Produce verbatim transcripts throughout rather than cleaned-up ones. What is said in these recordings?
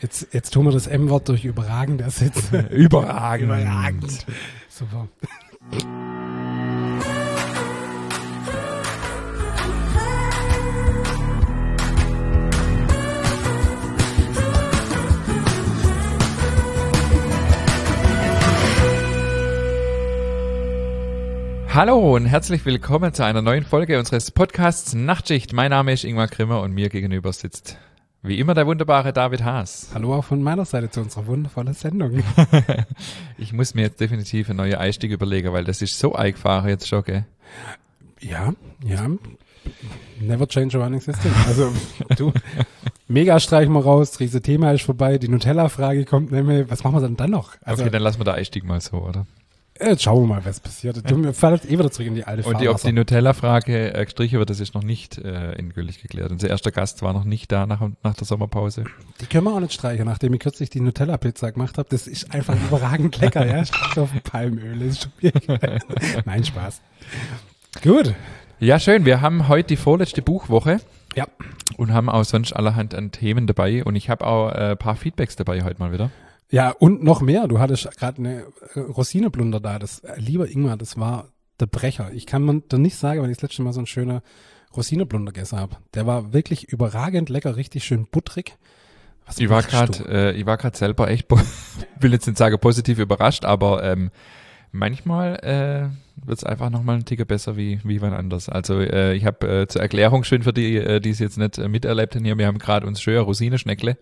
Jetzt, jetzt tun wir das M-Wort durch überragend ersetzen. Überragend. Überragend. Super. Hallo und herzlich willkommen zu einer neuen Folge unseres Podcasts Nachtschicht. Mein Name ist Ingmar Grimmer und mir gegenüber sitzt wie immer der wunderbare David Haas. Hallo auch von meiner Seite zu unserer wundervollen Sendung. Ich muss mir jetzt definitiv einen neuen Einstieg überlegen, weil das ist so eingefahren jetzt schon, gell? Ja, ja. Never change a running system. Also du, mega streichen wir raus, riese Thema ist vorbei, die Nutella-Frage kommt nämlich, was machen wir denn dann noch? Also, okay, dann lassen wir den Einstieg mal so, oder? Jetzt schauen wir mal, was passiert. Du fällst eh wieder zurück in die alte Und die, ob die Nutella-Frage äh, gestrichen wird, das ist noch nicht äh, endgültig geklärt. Unser erster Gast war noch nicht da nach, nach der Sommerpause. Die können wir auch nicht streichen, nachdem ich kürzlich die Nutella-Pizza gemacht habe. Das ist einfach überragend lecker, ja. Steht auf Palmöl, ist schon schwierig. Nein, Spaß. Gut. Ja, schön. Wir haben heute die vorletzte Buchwoche. Ja. Und haben auch sonst allerhand an Themen dabei. Und ich habe auch ein äh, paar Feedbacks dabei heute mal wieder. Ja, und noch mehr. Du hattest gerade eine Rosineblunder da. Das, äh, lieber Ingmar, das war der Brecher. Ich kann man dir nicht sagen, weil ich das letzte Mal so einen schönen Rosineblunder gegessen habe. Der war wirklich überragend lecker, richtig schön butterig. Was ich war gerade, äh, ich war gerade selber echt, will jetzt nicht sagen positiv überrascht, aber ähm, manchmal äh, wird es einfach nochmal einen Ticker besser wie wie wann anders. Also äh, ich habe äh, zur Erklärung schön für die, äh, die es jetzt nicht äh, miterlebt haben hier, wir haben gerade uns schön Rosinenschneckle.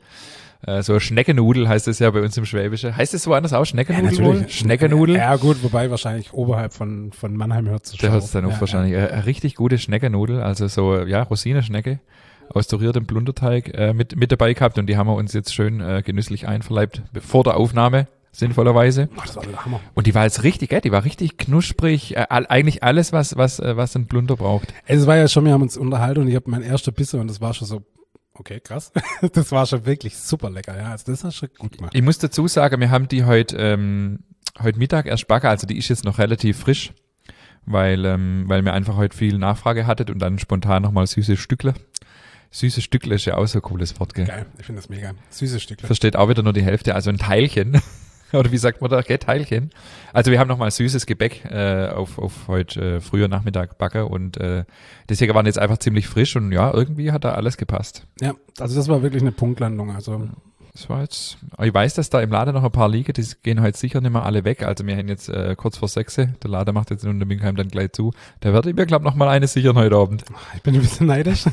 So Schneckenudel heißt es ja bei uns im Schwäbische. Heißt es woanders auch Schneckenudel? Ja, wohl? Schneckenudel? Ja gut, wobei wahrscheinlich oberhalb von von Mannheim hört es schon. Der hört es dann auch ja, wahrscheinlich. Ja. Eine richtig gute Schneckenudel, also so ja Rosinenschnecke aus duriertem Blunderteig äh, mit mit dabei gehabt und die haben wir uns jetzt schön äh, genüsslich einverleibt vor der Aufnahme, sinnvollerweise. Ach, das war der Hammer. Und die war jetzt richtig, äh, die war richtig knusprig, äh, eigentlich alles, was was äh, was ein Blunder braucht. Es war ja schon, wir haben uns unterhalten und ich habe mein erster Bissen und das war schon so. Okay, krass. Das war schon wirklich super lecker, ja. Also das hast du schon gut gemacht. Ich muss dazu sagen, wir haben die heute ähm, heute Mittag erst backen, also die ist jetzt noch relativ frisch, weil ähm, weil wir einfach heute viel Nachfrage hattet und dann spontan nochmal süße Stückle. Süße Stückle ist ja auch so ein cooles Wort, gell? Geil, ich finde das mega. Süße Stückle. Versteht auch wieder nur die Hälfte, also ein Teilchen. Oder wie sagt man da? Okay, Teilchen. Also wir haben nochmal süßes Gebäck äh, auf, auf heute äh, früher Nachmittag backen und äh, deswegen waren jetzt einfach ziemlich frisch und ja, irgendwie hat da alles gepasst. Ja, also das war wirklich eine Punktlandung. Also das war jetzt, ich weiß, dass da im Laden noch ein paar liegen, die gehen heute sicher nicht mehr alle weg. Also wir haben jetzt äh, kurz vor sechs, der Laden macht jetzt in Unterminkheim dann gleich zu. Da werde ich mir, glaube ich, noch mal eine sichern heute Abend. Ich bin ein bisschen neidisch.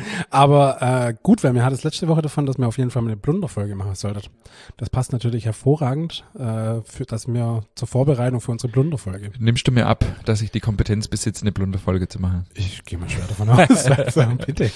Aber äh, gut, weil wir hatten es letzte Woche davon, dass wir auf jeden Fall mal eine Blunderfolge machen sollten. Das passt natürlich hervorragend, äh, für, dass wir zur Vorbereitung für unsere Blunderfolge. Nimmst du mir ab, dass ich die Kompetenz besitze, eine Blunderfolge zu machen? Ich gehe mal schwer davon aus. Also, bitte.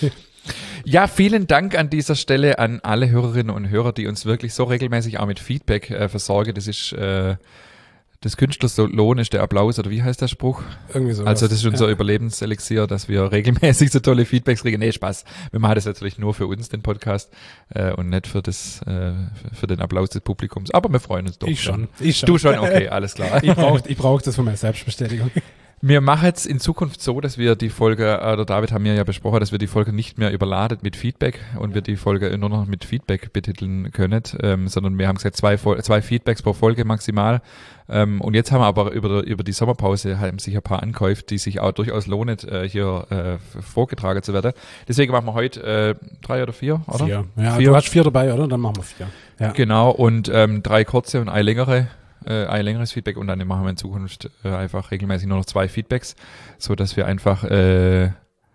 Ja, vielen Dank an dieser Stelle an alle Hörerinnen und Hörer, die uns wirklich so regelmäßig auch mit Feedback äh, versorgen. Das ist äh, des Künstlers Lohn ist der Applaus, oder wie heißt der Spruch? Irgendwie so. Also das ist unser ja. Überlebenselixier, dass wir regelmäßig so tolle Feedbacks kriegen. Nee, Spaß. Wir machen das natürlich nur für uns, den Podcast, äh, und nicht für das äh, für den Applaus des Publikums. Aber wir freuen uns doch. Ich schon. Ich schon. Du schon, okay, alles klar. Ich brauche ich brauch das für meine Selbstbestätigung. Wir machen jetzt in Zukunft so, dass wir die Folge, oder David haben wir ja besprochen, dass wir die Folge nicht mehr überladet mit Feedback und wir die Folge nur noch mit Feedback betiteln können, ähm, sondern wir haben gesagt, zwei, zwei Feedbacks pro Folge maximal. Ähm, und jetzt haben wir aber über, über die Sommerpause haben sich ein paar Ankäufe, die sich auch durchaus lohnen, äh, hier äh, vorgetragen zu werden. Deswegen machen wir heute äh, drei oder vier, oder? Vier. Ja, vier. Du hast vier dabei, oder? Dann machen wir vier. Ja. Genau, und ähm, drei kurze und eine längere. Äh, ein längeres Feedback und dann machen wir in Zukunft äh, einfach regelmäßig nur noch zwei Feedbacks, so dass wir einfach äh,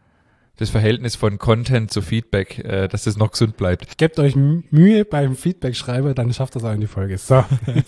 das Verhältnis von Content zu Feedback, äh, dass das noch gesund bleibt. Gebt euch Mühe beim Feedback-Schreiben, dann schafft das auch in die Folge. So.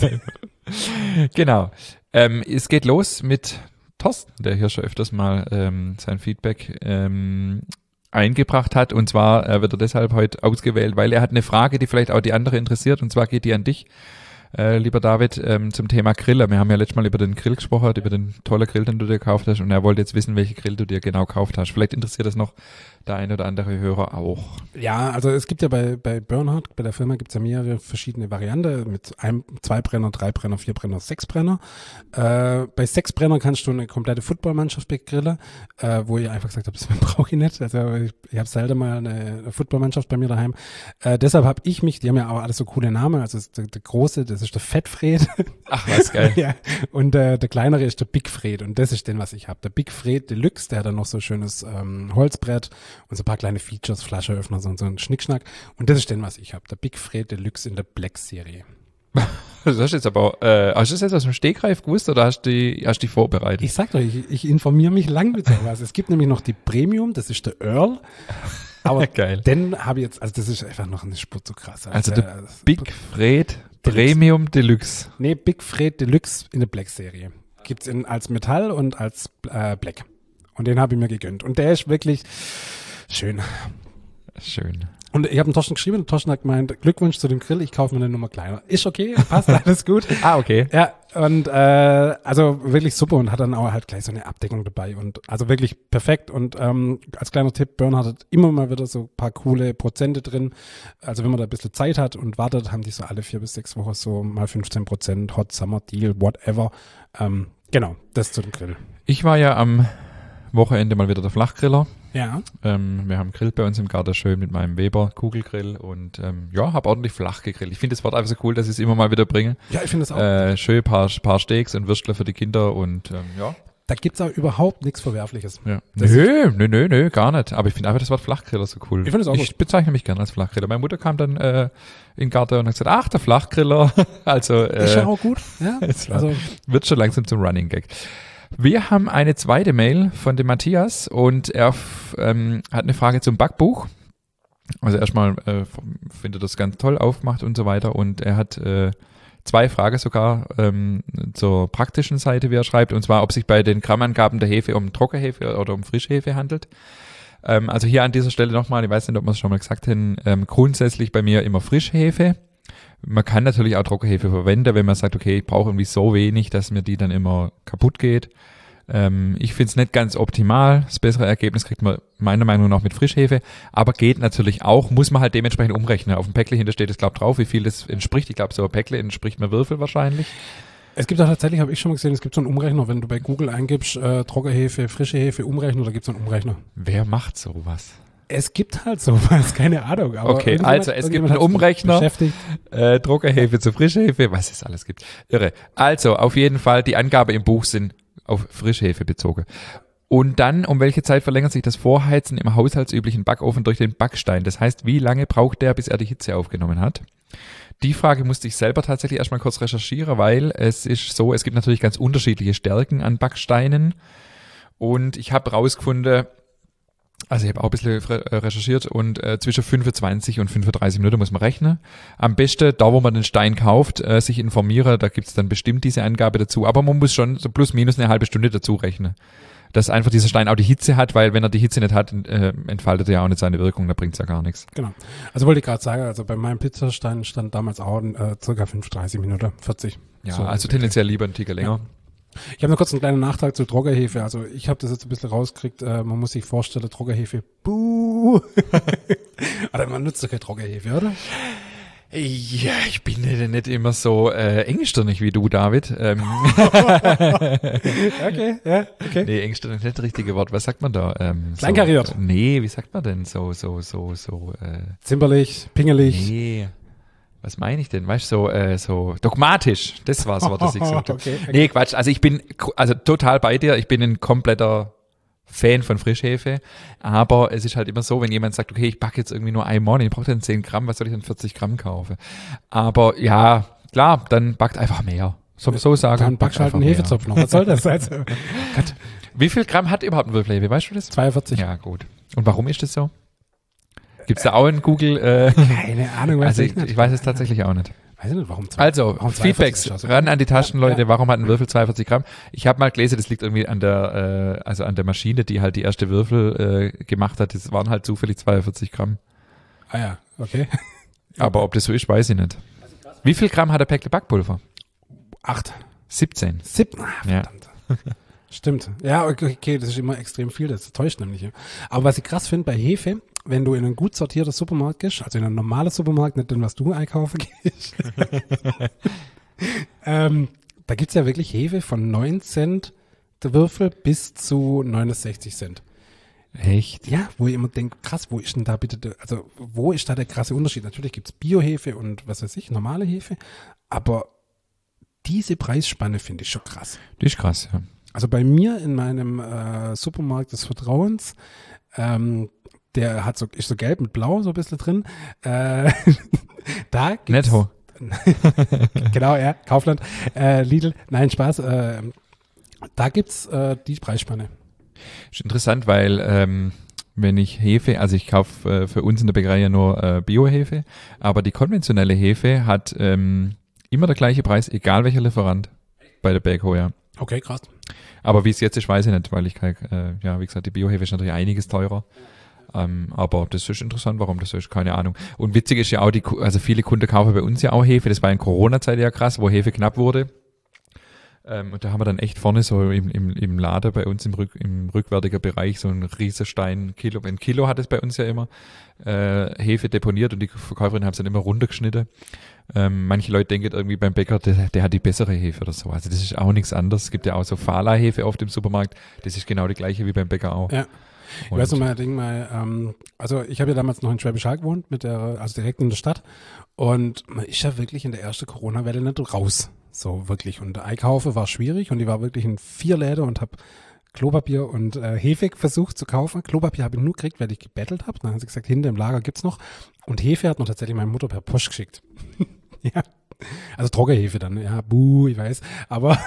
Genau. Ähm, es geht los mit Thorsten, der hier schon öfters mal ähm, sein Feedback ähm, eingebracht hat, und zwar äh, wird er deshalb heute ausgewählt, weil er hat eine Frage, die vielleicht auch die andere interessiert, und zwar geht die an dich. Äh, lieber David, ähm, zum Thema Griller. Wir haben ja letztes Mal über den Grill gesprochen, über den tollen Grill, den du dir gekauft hast, und er wollte jetzt wissen, welche Grill du dir genau gekauft hast. Vielleicht interessiert das noch der ein oder andere Hörer auch. Ja, also es gibt ja bei, bei Bernhard, bei der Firma gibt es ja mehrere verschiedene Varianten mit einem, zwei Brenner, drei Brenner, vier Brenner, sechs Brenner. Äh, bei sechs Brenner kannst du eine komplette Footballmannschaft begrillen, äh, wo ich einfach gesagt habe, das brauche ich nicht. Also ich, ich habe selten mal eine, eine Footballmannschaft bei mir daheim. Äh, deshalb habe ich mich, die haben ja auch alles so coole Namen, also der, der große, das ist der Fettfred. Ach, was geil. Ja, und äh, der kleinere ist der Big Fred und das ist den, was ich habe. Der Big Fred Deluxe, der hat dann noch so schönes ähm, Holzbrett und so ein paar kleine Features, Flascheöffner, so, so ein Schnickschnack. Und das ist den, was ich habe. Der Big Fred Deluxe in der Black-Serie. Das hast du jetzt aber, äh, hast du das jetzt aus dem Stegreif gewusst oder hast du die, hast die vorbereitet? Ich sag doch, ich, ich informiere mich lang mit sowas. Es gibt nämlich noch die Premium, das ist der Earl. Aber geil. Den habe ich jetzt, also das ist einfach noch eine Spur zu krass. Also, also der Big Fred Premium Deluxe. Nee, Big Fred Deluxe in der Black-Serie. Gibt's in als Metall und als äh, Black. Und den habe ich mir gegönnt. Und der ist wirklich schön. Schön. Und ich habe einen Torsten geschrieben und Torsten hat gemeint, Glückwunsch zu dem Grill, ich kaufe mir eine Nummer kleiner. Ist okay, passt, alles gut. Ah, okay. Ja, und äh, also wirklich super und hat dann auch halt gleich so eine Abdeckung dabei und also wirklich perfekt. Und ähm, als kleiner Tipp, Bernhard hat immer mal wieder so ein paar coole Prozente drin. Also wenn man da ein bisschen Zeit hat und wartet, haben die so alle vier bis sechs Wochen so mal fünfzehn Prozent Hot Summer Deal, whatever. Ähm, genau, das zu dem Grill. Ich war ja am Wochenende mal wieder der Flachgriller. Ja. Ähm, wir haben Grill bei uns im Garten schön mit meinem Weber Kugelgrill und ähm, ja, habe ordentlich flach gegrillt. Ich finde das Wort einfach so cool, dass ich es immer mal wieder bringe. Ja, ich finde es auch. Äh, schön paar, paar Steaks und Würstler für die Kinder und ähm, ja. Da gibt's auch überhaupt nichts Verwerfliches. Ja. Nö, nö, nö, nö, gar nicht. Aber ich finde einfach das Wort Flachgriller so cool. Ich finde es auch Ich gut. bezeichne mich gerne als Flachgriller. Meine Mutter kam dann äh, in den Garten und hat gesagt, ach, der Flachgriller. also äh, Ist ja auch gut. Ja, also wird schon langsam zum Running Gag. Wir haben eine zweite Mail von dem Matthias und er ähm, hat eine Frage zum Backbuch. Also erstmal äh, findet das ganz toll aufgemacht und so weiter und er hat äh, zwei Fragen sogar ähm, zur praktischen Seite, wie er schreibt, und zwar, ob sich bei den Grammangaben der Hefe um Trockenhefe oder um Frischhefe handelt. Ähm, also hier an dieser Stelle nochmal, ich weiß nicht, ob wir es schon mal gesagt haben, ähm, grundsätzlich bei mir immer Frischhefe. Man kann natürlich auch Trockenhefe verwenden, wenn man sagt, okay, ich brauche irgendwie so wenig, dass mir die dann immer kaputt geht. Ähm, ich finde es nicht ganz optimal. Das bessere Ergebnis kriegt man meiner Meinung nach mit Frischhefe, aber geht natürlich auch, muss man halt dementsprechend umrechnen. Auf dem Päckle hinter steht es, glaube ich, drauf, wie viel das entspricht. Ich glaube, so ein Päckle entspricht mir Würfel wahrscheinlich. Es gibt auch tatsächlich, habe ich schon mal gesehen, es gibt so einen Umrechner, wenn du bei Google eingibst, äh, Trockenhefe, frische Hefe, Umrechner, da gibt es so einen Umrechner. Wer macht sowas? Es gibt halt sowas, keine Ahnung. Aber okay, also es gibt einen Umrechner, äh, Trockenhefe zu Frischhefe, was es alles gibt. Irre. Also auf jeden Fall, die Angabe im Buch sind auf Frischhefe bezogen. Und dann, um welche Zeit verlängert sich das Vorheizen im haushaltsüblichen Backofen durch den Backstein? Das heißt, wie lange braucht der, bis er die Hitze aufgenommen hat? Die Frage musste ich selber tatsächlich erstmal kurz recherchieren, weil es ist so, es gibt natürlich ganz unterschiedliche Stärken an Backsteinen. Und ich habe rausgefunden, also ich habe auch ein bisschen recherchiert und äh, zwischen fünfundzwanzig und fünfunddreißig Minuten muss man rechnen. Am besten, da wo man den Stein kauft, äh, sich informieren, da gibt's dann bestimmt diese Angabe dazu. Aber man muss schon so plus minus eine halbe Stunde dazu rechnen. Dass einfach dieser Stein auch die Hitze hat, weil wenn er die Hitze nicht hat, äh, entfaltet er ja auch nicht seine Wirkung, da bringt's ja gar nichts. Genau. Also wollte ich gerade sagen, also bei meinem Pizzastein stand damals auch äh, circa fünfunddreißig Minuten, vierzig. Ja, so also tendenziell lieber einen Ticker länger. Ja. Ich habe noch kurz einen kleinen Nachtrag zu Trockenhefe. Also ich habe das jetzt ein bisschen rausgekriegt. Äh, man muss sich vorstellen, Trockenhefe, buh. Aber man nutzt doch keine Trockenhefe, oder? Ja, ich bin ja nicht immer so äh, engstirnig wie du, David. Ähm. okay, ja, okay. Nee, engstirnig ist nicht das richtige Wort. Was sagt man da? Ähm, Kleinkariert. So, äh, nee, wie sagt man denn? So, so, so, so. Äh, Zimperlich, pingelig. Nee. Was meine ich denn? Weißt du, so, äh, so dogmatisch. Das war das Wort, das ich gesagt habe. Okay, okay. Nee, Quatsch. Also ich bin also total bei dir. Ich bin ein kompletter Fan von Frischhefe. Aber es ist halt immer so, wenn jemand sagt, okay, ich backe jetzt irgendwie nur einmal, ich brauche dann zehn Gramm, was soll ich denn vierzig Gramm kaufen? Aber ja, klar, dann backt einfach mehr. So, so sagen. Dann backst du halt einen Hefezopf noch. Was soll das? Also, Gott. Wie viel Gramm hat überhaupt ein Würfelhefe? Weißt du das? zweiundvierzig. Ja, gut. Und warum ist das so? Gibt's da auch in Google? Äh, Keine Ahnung, weiß also ich ich, nicht. ich weiß es tatsächlich auch nicht. Weiß ich nicht, warum zwei, Also, warum Feedbacks, zweiundvierzig? Also, ran an die Taschen, Leute. Ja. Warum hat ein Würfel zweiundvierzig Gramm? Ich habe mal gelesen, das liegt irgendwie an der, äh, also an der Maschine, die halt die erste Würfel äh, gemacht hat. Das waren halt zufällig zweiundvierzig Gramm. Ah ja, okay. Aber ob das so ist, weiß ich nicht. Wie viel Gramm hat der Päckle Backpulver? Acht. siebzehn. Sieben. Ah, Ja. verdammt. Stimmt. Ja, okay, okay, das ist immer extrem viel, das täuscht nämlich. Ja. Aber was ich krass finde bei Hefe, wenn du in einen gut sortierten Supermarkt gehst, also in einen normalen Supermarkt, nicht den, was du einkaufen gehst, ähm, da gibt's ja wirklich Hefe von neun Cent der Würfel bis zu neunundsechzig Cent. Echt? Ja, wo ich immer denke, krass, wo ist denn da bitte, der, also wo ist da der krasse Unterschied? Natürlich gibt's Biohefe und was weiß ich, normale Hefe, aber diese Preisspanne finde ich schon krass. Die ist krass, ja. Also bei mir in meinem äh, Supermarkt des Vertrauens, ähm, der hat so, ist so gelb mit blau so ein bisschen drin, äh, da gibt's, Netto. Genau, ja, Kaufland, äh, Lidl, nein, Spaß, äh, da gibt's äh, die Preisspanne. Ist interessant, weil ähm, wenn ich Hefe, also ich kaufe äh, für uns in der Bäckerei ja nur äh, Biohefe, aber die konventionelle Hefe hat ähm, immer der gleiche Preis, egal welcher Lieferant bei der Bäckerei, ja. Okay, krass. Aber wie es jetzt ist, weiß ich nicht, weil ich, äh, ja, wie gesagt, die Biohefe ist natürlich einiges teurer. Ähm, aber das ist interessant, warum das so ist, keine Ahnung. Und witzig ist ja auch, die, also viele Kunden kaufen bei uns ja auch Hefe, das war in Corona-Zeit ja krass, wo Hefe knapp wurde. Ähm, und da haben wir dann echt vorne so im, im, im Lader bei uns im, Rück, im rückwärtigen Bereich so einen Riesenstein, Kilo, ein Kilo hat es bei uns ja immer, äh, Hefe deponiert und die Verkäuferin haben es dann immer runtergeschnitten. Ähm, manche Leute denken irgendwie beim Bäcker, der, der hat die bessere Hefe oder so. Also das ist auch nichts anderes. Es gibt ja auch so Fala-Hefe auf dem Supermarkt. Das ist genau die gleiche wie beim Bäcker auch. Ja. Ich weiß noch mal, Ding mal, ähm, also ich habe ja damals noch in Schwäbisch Hall gewohnt, mit der, also direkt in der Stadt. Und man ist ja wirklich in der ersten Corona-Welle nicht raus. So wirklich. Und der Einkaufe war schwierig und ich war wirklich in vier Läden und habe Klopapier und äh, Hefe versucht zu kaufen. Klopapier habe ich nur gekriegt, weil ich gebettelt habe. Dann haben sie gesagt, hinter im Lager gibt's noch. Und Hefe hat noch tatsächlich meine Mutter per Post geschickt. Ja. Also Trockenhefe dann, ja, buh, ich weiß. Aber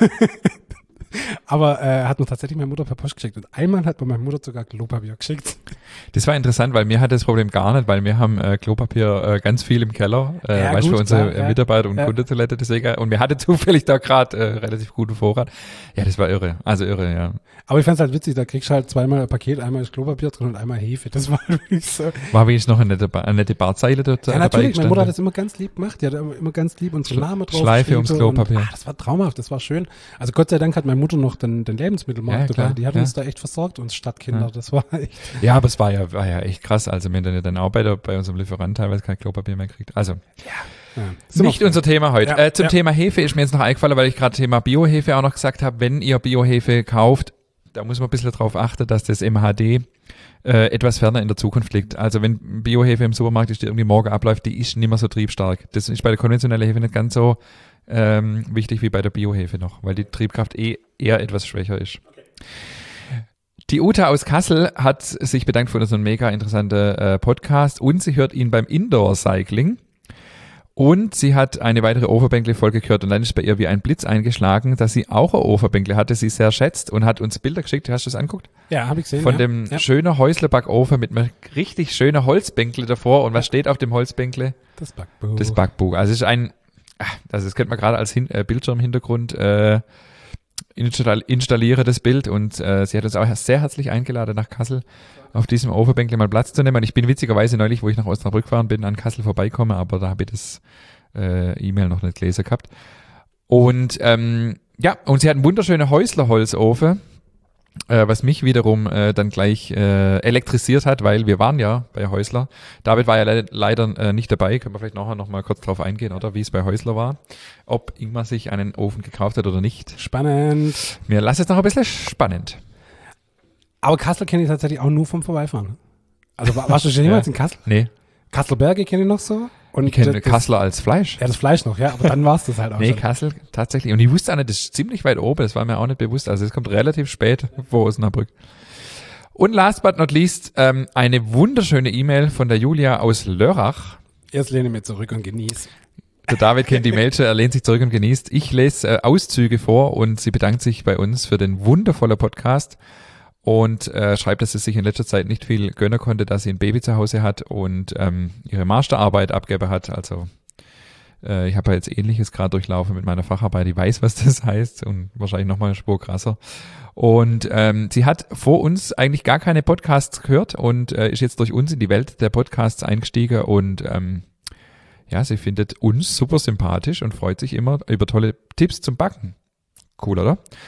Aber äh, hat mir tatsächlich meine Mutter per Post geschickt. Und einmal hat mir meine Mutter sogar Klopapier geschickt. Das war interessant, weil mir hat das Problem gar nicht, weil wir haben äh, Klopapier äh, ganz viel im Keller, äh, Ja, weißt du, gut, für unsere klar, äh, ja. Mitarbeiter und Ja. Kundentoilette, deswegen. Und wir hatten zufällig da gerade äh, relativ guten Vorrat. Ja, das war irre. Also irre, ja. Aber ich fand's halt witzig, da kriegst du halt zweimal ein Paket, einmal ist Klopapier drin und einmal Hefe. Das war wirklich so. War wenigstens noch eine nette, Ba- eine nette Barzeile dort Ja, dabei natürlich, meine Mutter hat gestanden. das immer ganz lieb gemacht. Die hat immer ganz lieb unsere Schla- Namen drauf. Schleife ums geschrieben Klopapier. Und, ah, das war traumhaft, das war schön. Also Gott sei Dank hat meine Mutter noch den, den Lebensmittelmarkt Ja, dabei. klar, Die hat ja. uns da echt versorgt, uns Stadtkinder. Ja. Das war echt. Ja, aber es war ja, war ja echt krass. Also wenn dann auch bei, der, bei unserem Lieferant teilweise kein Klopapier mehr kriegt. Also Ja. Sind nicht wir- unser Thema heute. Ja, äh, zum ja. Thema Hefe ist mir jetzt noch eingefallen, weil ich gerade Thema Biohefe auch noch gesagt habe, wenn ihr Biohefe kauft, da muss man ein bisschen drauf achten, dass das M H D äh, etwas ferner in der Zukunft liegt. Also wenn Biohefe im Supermarkt ist, die irgendwie morgen abläuft, die ist nicht mehr so triebstark. Das ist bei der konventionellen Hefe nicht ganz so ähm, wichtig wie bei der Biohefe noch, weil die Triebkraft eh eher etwas schwächer ist. Die Uta aus Kassel hat sich bedankt für unseren mega interessanten äh, Podcast und sie hört ihn beim Indoor-Cycling. Und sie hat eine weitere Overbänkle-Folge gehört und dann ist bei ihr wie ein Blitz eingeschlagen, dass sie auch eine Overbänkle hatte, sie sehr schätzt und hat uns Bilder geschickt. Hast du das angeguckt? Ja, habe ich gesehen. Von ja. dem ja. schönen Häusle-Backofen mit einem richtig schönen Holzbänkle davor. Und was steht auf dem Holzbänkle? Das Backbuch. Das Backbuch. Also es ist ein, also das könnte man gerade als Hin äh, Bildschirmhintergrund äh, install installieren, das Bild. Und äh, sie hat uns auch sehr herzlich eingeladen, nach Kassel auf diesem Overbänkle mal Platz zu nehmen. Und ich bin witzigerweise neulich, wo ich nach Osnabrück gefahren bin, an Kassel vorbeikommen, aber da habe ich das äh, E-Mail noch nicht gelesen gehabt. Und ähm, ja, und sie hat einen wunderschönen Häusler-Holzofen, äh, was mich wiederum äh, dann gleich äh, elektrisiert hat, weil wir waren ja bei Häusler. David war ja le leider äh, nicht dabei. Können wir vielleicht nachher noch mal kurz drauf eingehen, oder wie es bei Häusler war. Ob Ingmar sich einen Ofen gekauft hat oder nicht. Spannend. Mir lass es noch ein bisschen spannend. Aber Kassel kenne ich tatsächlich auch nur vom Vorbeifahren. Also war, warst du schon jemals Ja. in Kassel? Nee, Kasselberge kenne ich noch so. Und ich kenne das- Kassler als Fleisch. Ja, das Fleisch noch, ja, aber dann war es das halt auch Nee, schon. Kassel tatsächlich. Und ich wusste auch nicht, das ist ziemlich weit oben, das war mir auch nicht bewusst. Also es kommt relativ spät vor Osnabrück. Und last but not least, ähm, eine wunderschöne E-Mail von der Julia aus Lörrach. Jetzt lehne ich mir zurück und genieße. Der David kennt die Mail schon, er lehnt sich zurück und genießt. Ich lese äh, Auszüge vor und sie bedankt sich bei uns für den wundervollen Podcast und äh, schreibt, dass sie sich in letzter Zeit nicht viel gönnen konnte, dass sie ein Baby zu Hause hat und ähm, ihre Masterarbeit abgegeben hat. Also äh, ich habe ja jetzt Ähnliches gerade durchlaufen mit meiner Facharbeit. Ich weiß, was das heißt und wahrscheinlich nochmal eine Spur krasser. Und ähm, sie hat vor uns eigentlich gar keine Podcasts gehört und äh, ist jetzt durch uns in die Welt der Podcasts eingestiegen und ähm, ja, sie findet uns super sympathisch und freut sich immer über tolle Tipps zum Backen. Cool, oder?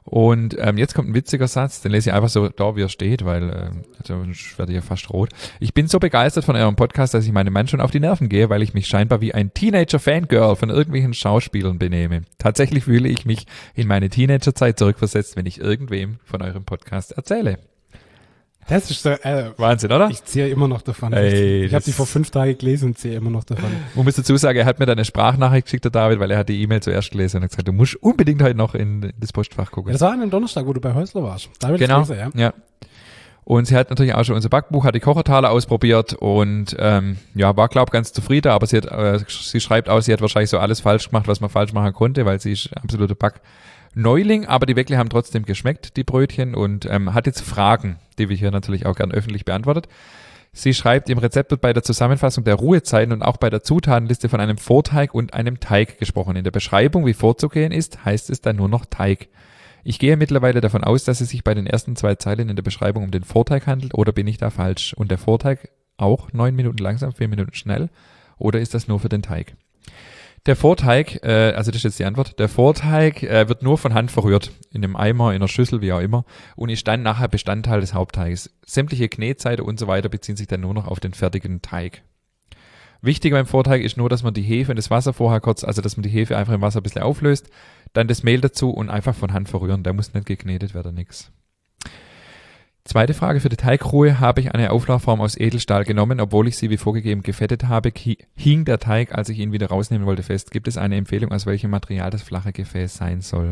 Und ähm, jetzt kommt ein witziger Satz, den lese ich einfach so da, wie er steht, weil ähm, sonst werde ich ja fast rot. Ich bin so begeistert von eurem Podcast, dass ich meinem Mann schon auf die Nerven gehe, weil ich mich scheinbar wie ein Teenager-Fangirl von irgendwelchen Schauspielern benehme. Tatsächlich fühle ich mich in meine Teenagerzeit zurückversetzt, wenn ich irgendwem von eurem Podcast erzähle. Das ist so, äh, Wahnsinn, oder? Ich ziehe immer noch davon. Ey, ich habe die vor fünf Tagen gelesen und ziehe immer noch davon. Man muss dazu sagen, er hat mir dann eine Sprachnachricht geschickt, der David, weil er hat die E-Mail zuerst gelesen und hat gesagt, du musst unbedingt heute noch in das Postfach gucken. Ja, das war an einem Donnerstag, wo du bei Häusler warst. Da genau, lesen, ja. ja. Und sie hat natürlich auch schon unser Backbuch, hat die Kochertaler ausprobiert und ähm, ja, war, glaube ich, ganz zufrieden, aber sie hat, äh, sie schreibt aus, sie hat wahrscheinlich so alles falsch gemacht, was man falsch machen konnte, weil sie ist absolute Backneuling, aber die Weckle haben trotzdem geschmeckt, die Brötchen, und ähm, hat jetzt Fragen, die wir hier natürlich auch gern öffentlich beantwortet. Sie schreibt, im Rezept wird bei der Zusammenfassung der Ruhezeiten und auch bei der Zutatenliste von einem Vorteig und einem Teig gesprochen. In der Beschreibung, wie vorzugehen ist, heißt es dann nur noch Teig. Ich gehe mittlerweile davon aus, dass es sich bei den ersten zwei Zeilen in der Beschreibung um den Vorteig handelt, oder bin ich da falsch? Und der Vorteig auch neun Minuten langsam, vier Minuten schnell, oder ist das nur für den Teig? Der Vorteig, äh, also das ist jetzt die Antwort, der Vorteig äh, wird nur von Hand verrührt, in einem Eimer, in einer Schüssel, wie auch immer, und ist dann nachher Bestandteil des Hauptteiges. Sämtliche Knetseite und so weiter beziehen sich dann nur noch auf den fertigen Teig. Wichtig beim Vorteig ist nur, dass man die Hefe und das Wasser vorher kurz, also dass man die Hefe einfach im Wasser ein bisschen auflöst, dann das Mehl dazu und einfach von Hand verrühren. Da muss nicht geknetet werden, nix. Zweite Frage: Für die Teigruhe habe ich eine Auflaufform aus Edelstahl genommen, obwohl ich sie wie vorgegeben gefettet habe, hing der Teig, als ich ihn wieder rausnehmen wollte, fest. Gibt es eine Empfehlung, aus welchem Material das flache Gefäß sein soll?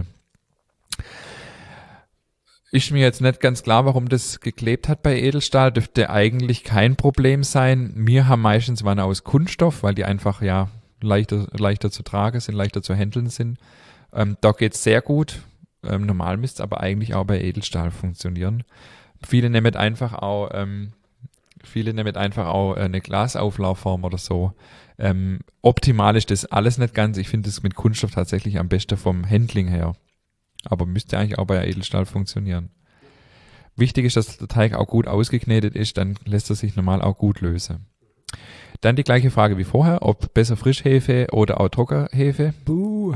Ist mir jetzt nicht ganz klar, warum das geklebt hat bei Edelstahl. Dürfte eigentlich kein Problem sein. Wir haben meistens Wanne aus Kunststoff, weil die einfach ja leichter, leichter zu tragen sind, leichter zu handeln sind. Ähm, da geht's sehr gut. Ähm, normal müsste es aber eigentlich auch bei Edelstahl funktionieren. Viele nehmen einfach auch, ähm, viele nehmen einfach auch eine Glasauflaufform oder so. Ähm, optimal ist das alles nicht ganz. Ich finde das mit Kunststoff tatsächlich am besten vom Handling her. Aber müsste eigentlich auch bei Edelstahl funktionieren. Wichtig ist, dass der Teig auch gut ausgeknetet ist, dann lässt er sich normal auch gut lösen. Dann die gleiche Frage wie vorher, ob besser Frischhefe oder auch Trockenhefe. Buh.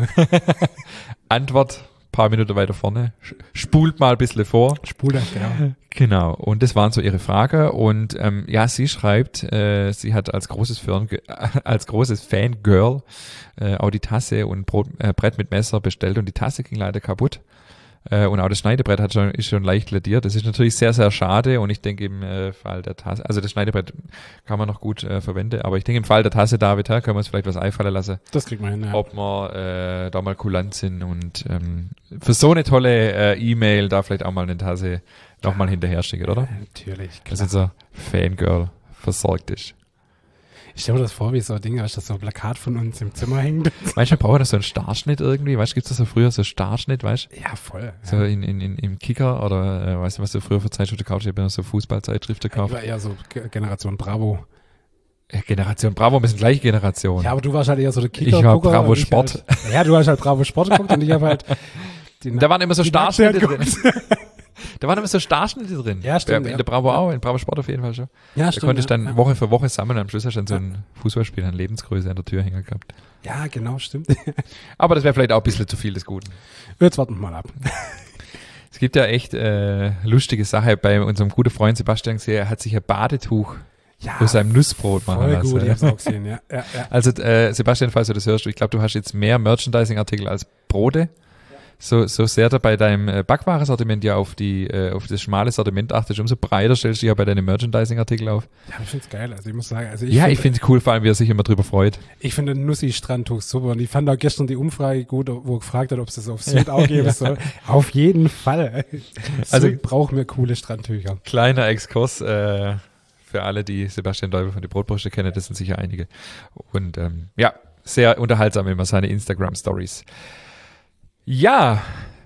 Antwort, paar Minuten weiter vorne, spult mal ein bisschen vor. Spult, genau. Genau, und das waren so ihre Fragen. Und ähm, ja, sie schreibt, äh, sie hat als großes Fan, äh, als großes Fangirl äh, auch die Tasse und Brot, äh, Brett mit Messer bestellt, und die Tasse ging leider kaputt. Äh, und auch das Schneidebrett hat schon, ist schon leicht lediert. Das ist natürlich sehr, sehr schade, und ich denke im äh, Fall der Tasse, also das Schneidebrett kann man noch gut äh, verwenden, aber ich denke im Fall der Tasse, David, können wir uns vielleicht was einfallen lassen. Das kriegt man hin, ja. Ob wir äh, da mal kulant sind und ähm, für so eine tolle äh, E-Mail da vielleicht auch mal eine Tasse nochmal hinterher schicken, oder? Ja, natürlich, klar. Dass unser Fangirl versorgt ist. Ich stelle mir das vor, wie so ein Ding, dass das so ein Plakat von uns im Zimmer hängt. Manchmal braucht er so einen Starschnitt irgendwie, weißt du, gibt es so früher so Starschnitt, weißt du? Ja, voll. So ja. in, in, in, im Kicker oder äh, weißt du, was du früher für Zeitschriften gekauft hast? Ich habe so Fußballzeitschriften Ich gekauft. war eher so Ge- Generation Bravo. Ja, Generation Bravo, wir sind gleiche Generation. Ja, aber du warst halt eher so der Kicker. Ich war Gucker, Bravo und ich Sport. Halt, ja, du hast halt Bravo Sport geguckt und ich habe halt die Da waren immer so die Starschnitte Nazi drin. Da waren immer so Starschnitte drin. Ja, stimmt, In ja. der Bravo auch, in Bravo Sport auf jeden Fall schon. Ja, Da stimmt. konntest du ja, dann ja. Woche für Woche sammeln, und am Schluss hast du dann so ein Fußballspiel an Lebensgröße an der Tür hängen gehabt. Ja, genau, stimmt. Aber das wäre vielleicht auch ein bisschen zu viel des Guten. Jetzt warten wir mal ab. Es gibt ja echt äh, lustige Sache bei unserem guten Freund Sebastian gesehen, er hat sich ein Badetuch Ja, aus seinem Nussbrot machen voll lassen. gut, ich hab's auch gesehen, ja. ja, ja. Also äh, Sebastian, falls du das hörst, ich glaube, du hast jetzt mehr Merchandising-Artikel als Brote. So, so sehr du bei deinem äh, Backwarensortiment ja auf die äh, auf das schmale Sortiment achtest, umso breiter stellst du ja bei deinen Merchandising-Artikel auf. Ja, ich find's geil. Also ich muss sagen, also ich Ja, find, ich finde es cool, vor allem, wie er sich immer drüber freut. ich finde Nussi-Strandtuch super. Und ich fand auch gestern die Umfrage gut, wo er gefragt hat, ob es das auf Süd auch geben soll. Auf jeden Fall. Also- Süd brauchen wir coole Strandtücher. Kleiner Exkurs äh, für alle, die Sebastian Däubel von die Brotbrüste kennen, das sind sicher einige. Und ähm, ja, sehr unterhaltsam immer seine Instagram-Stories. Ja,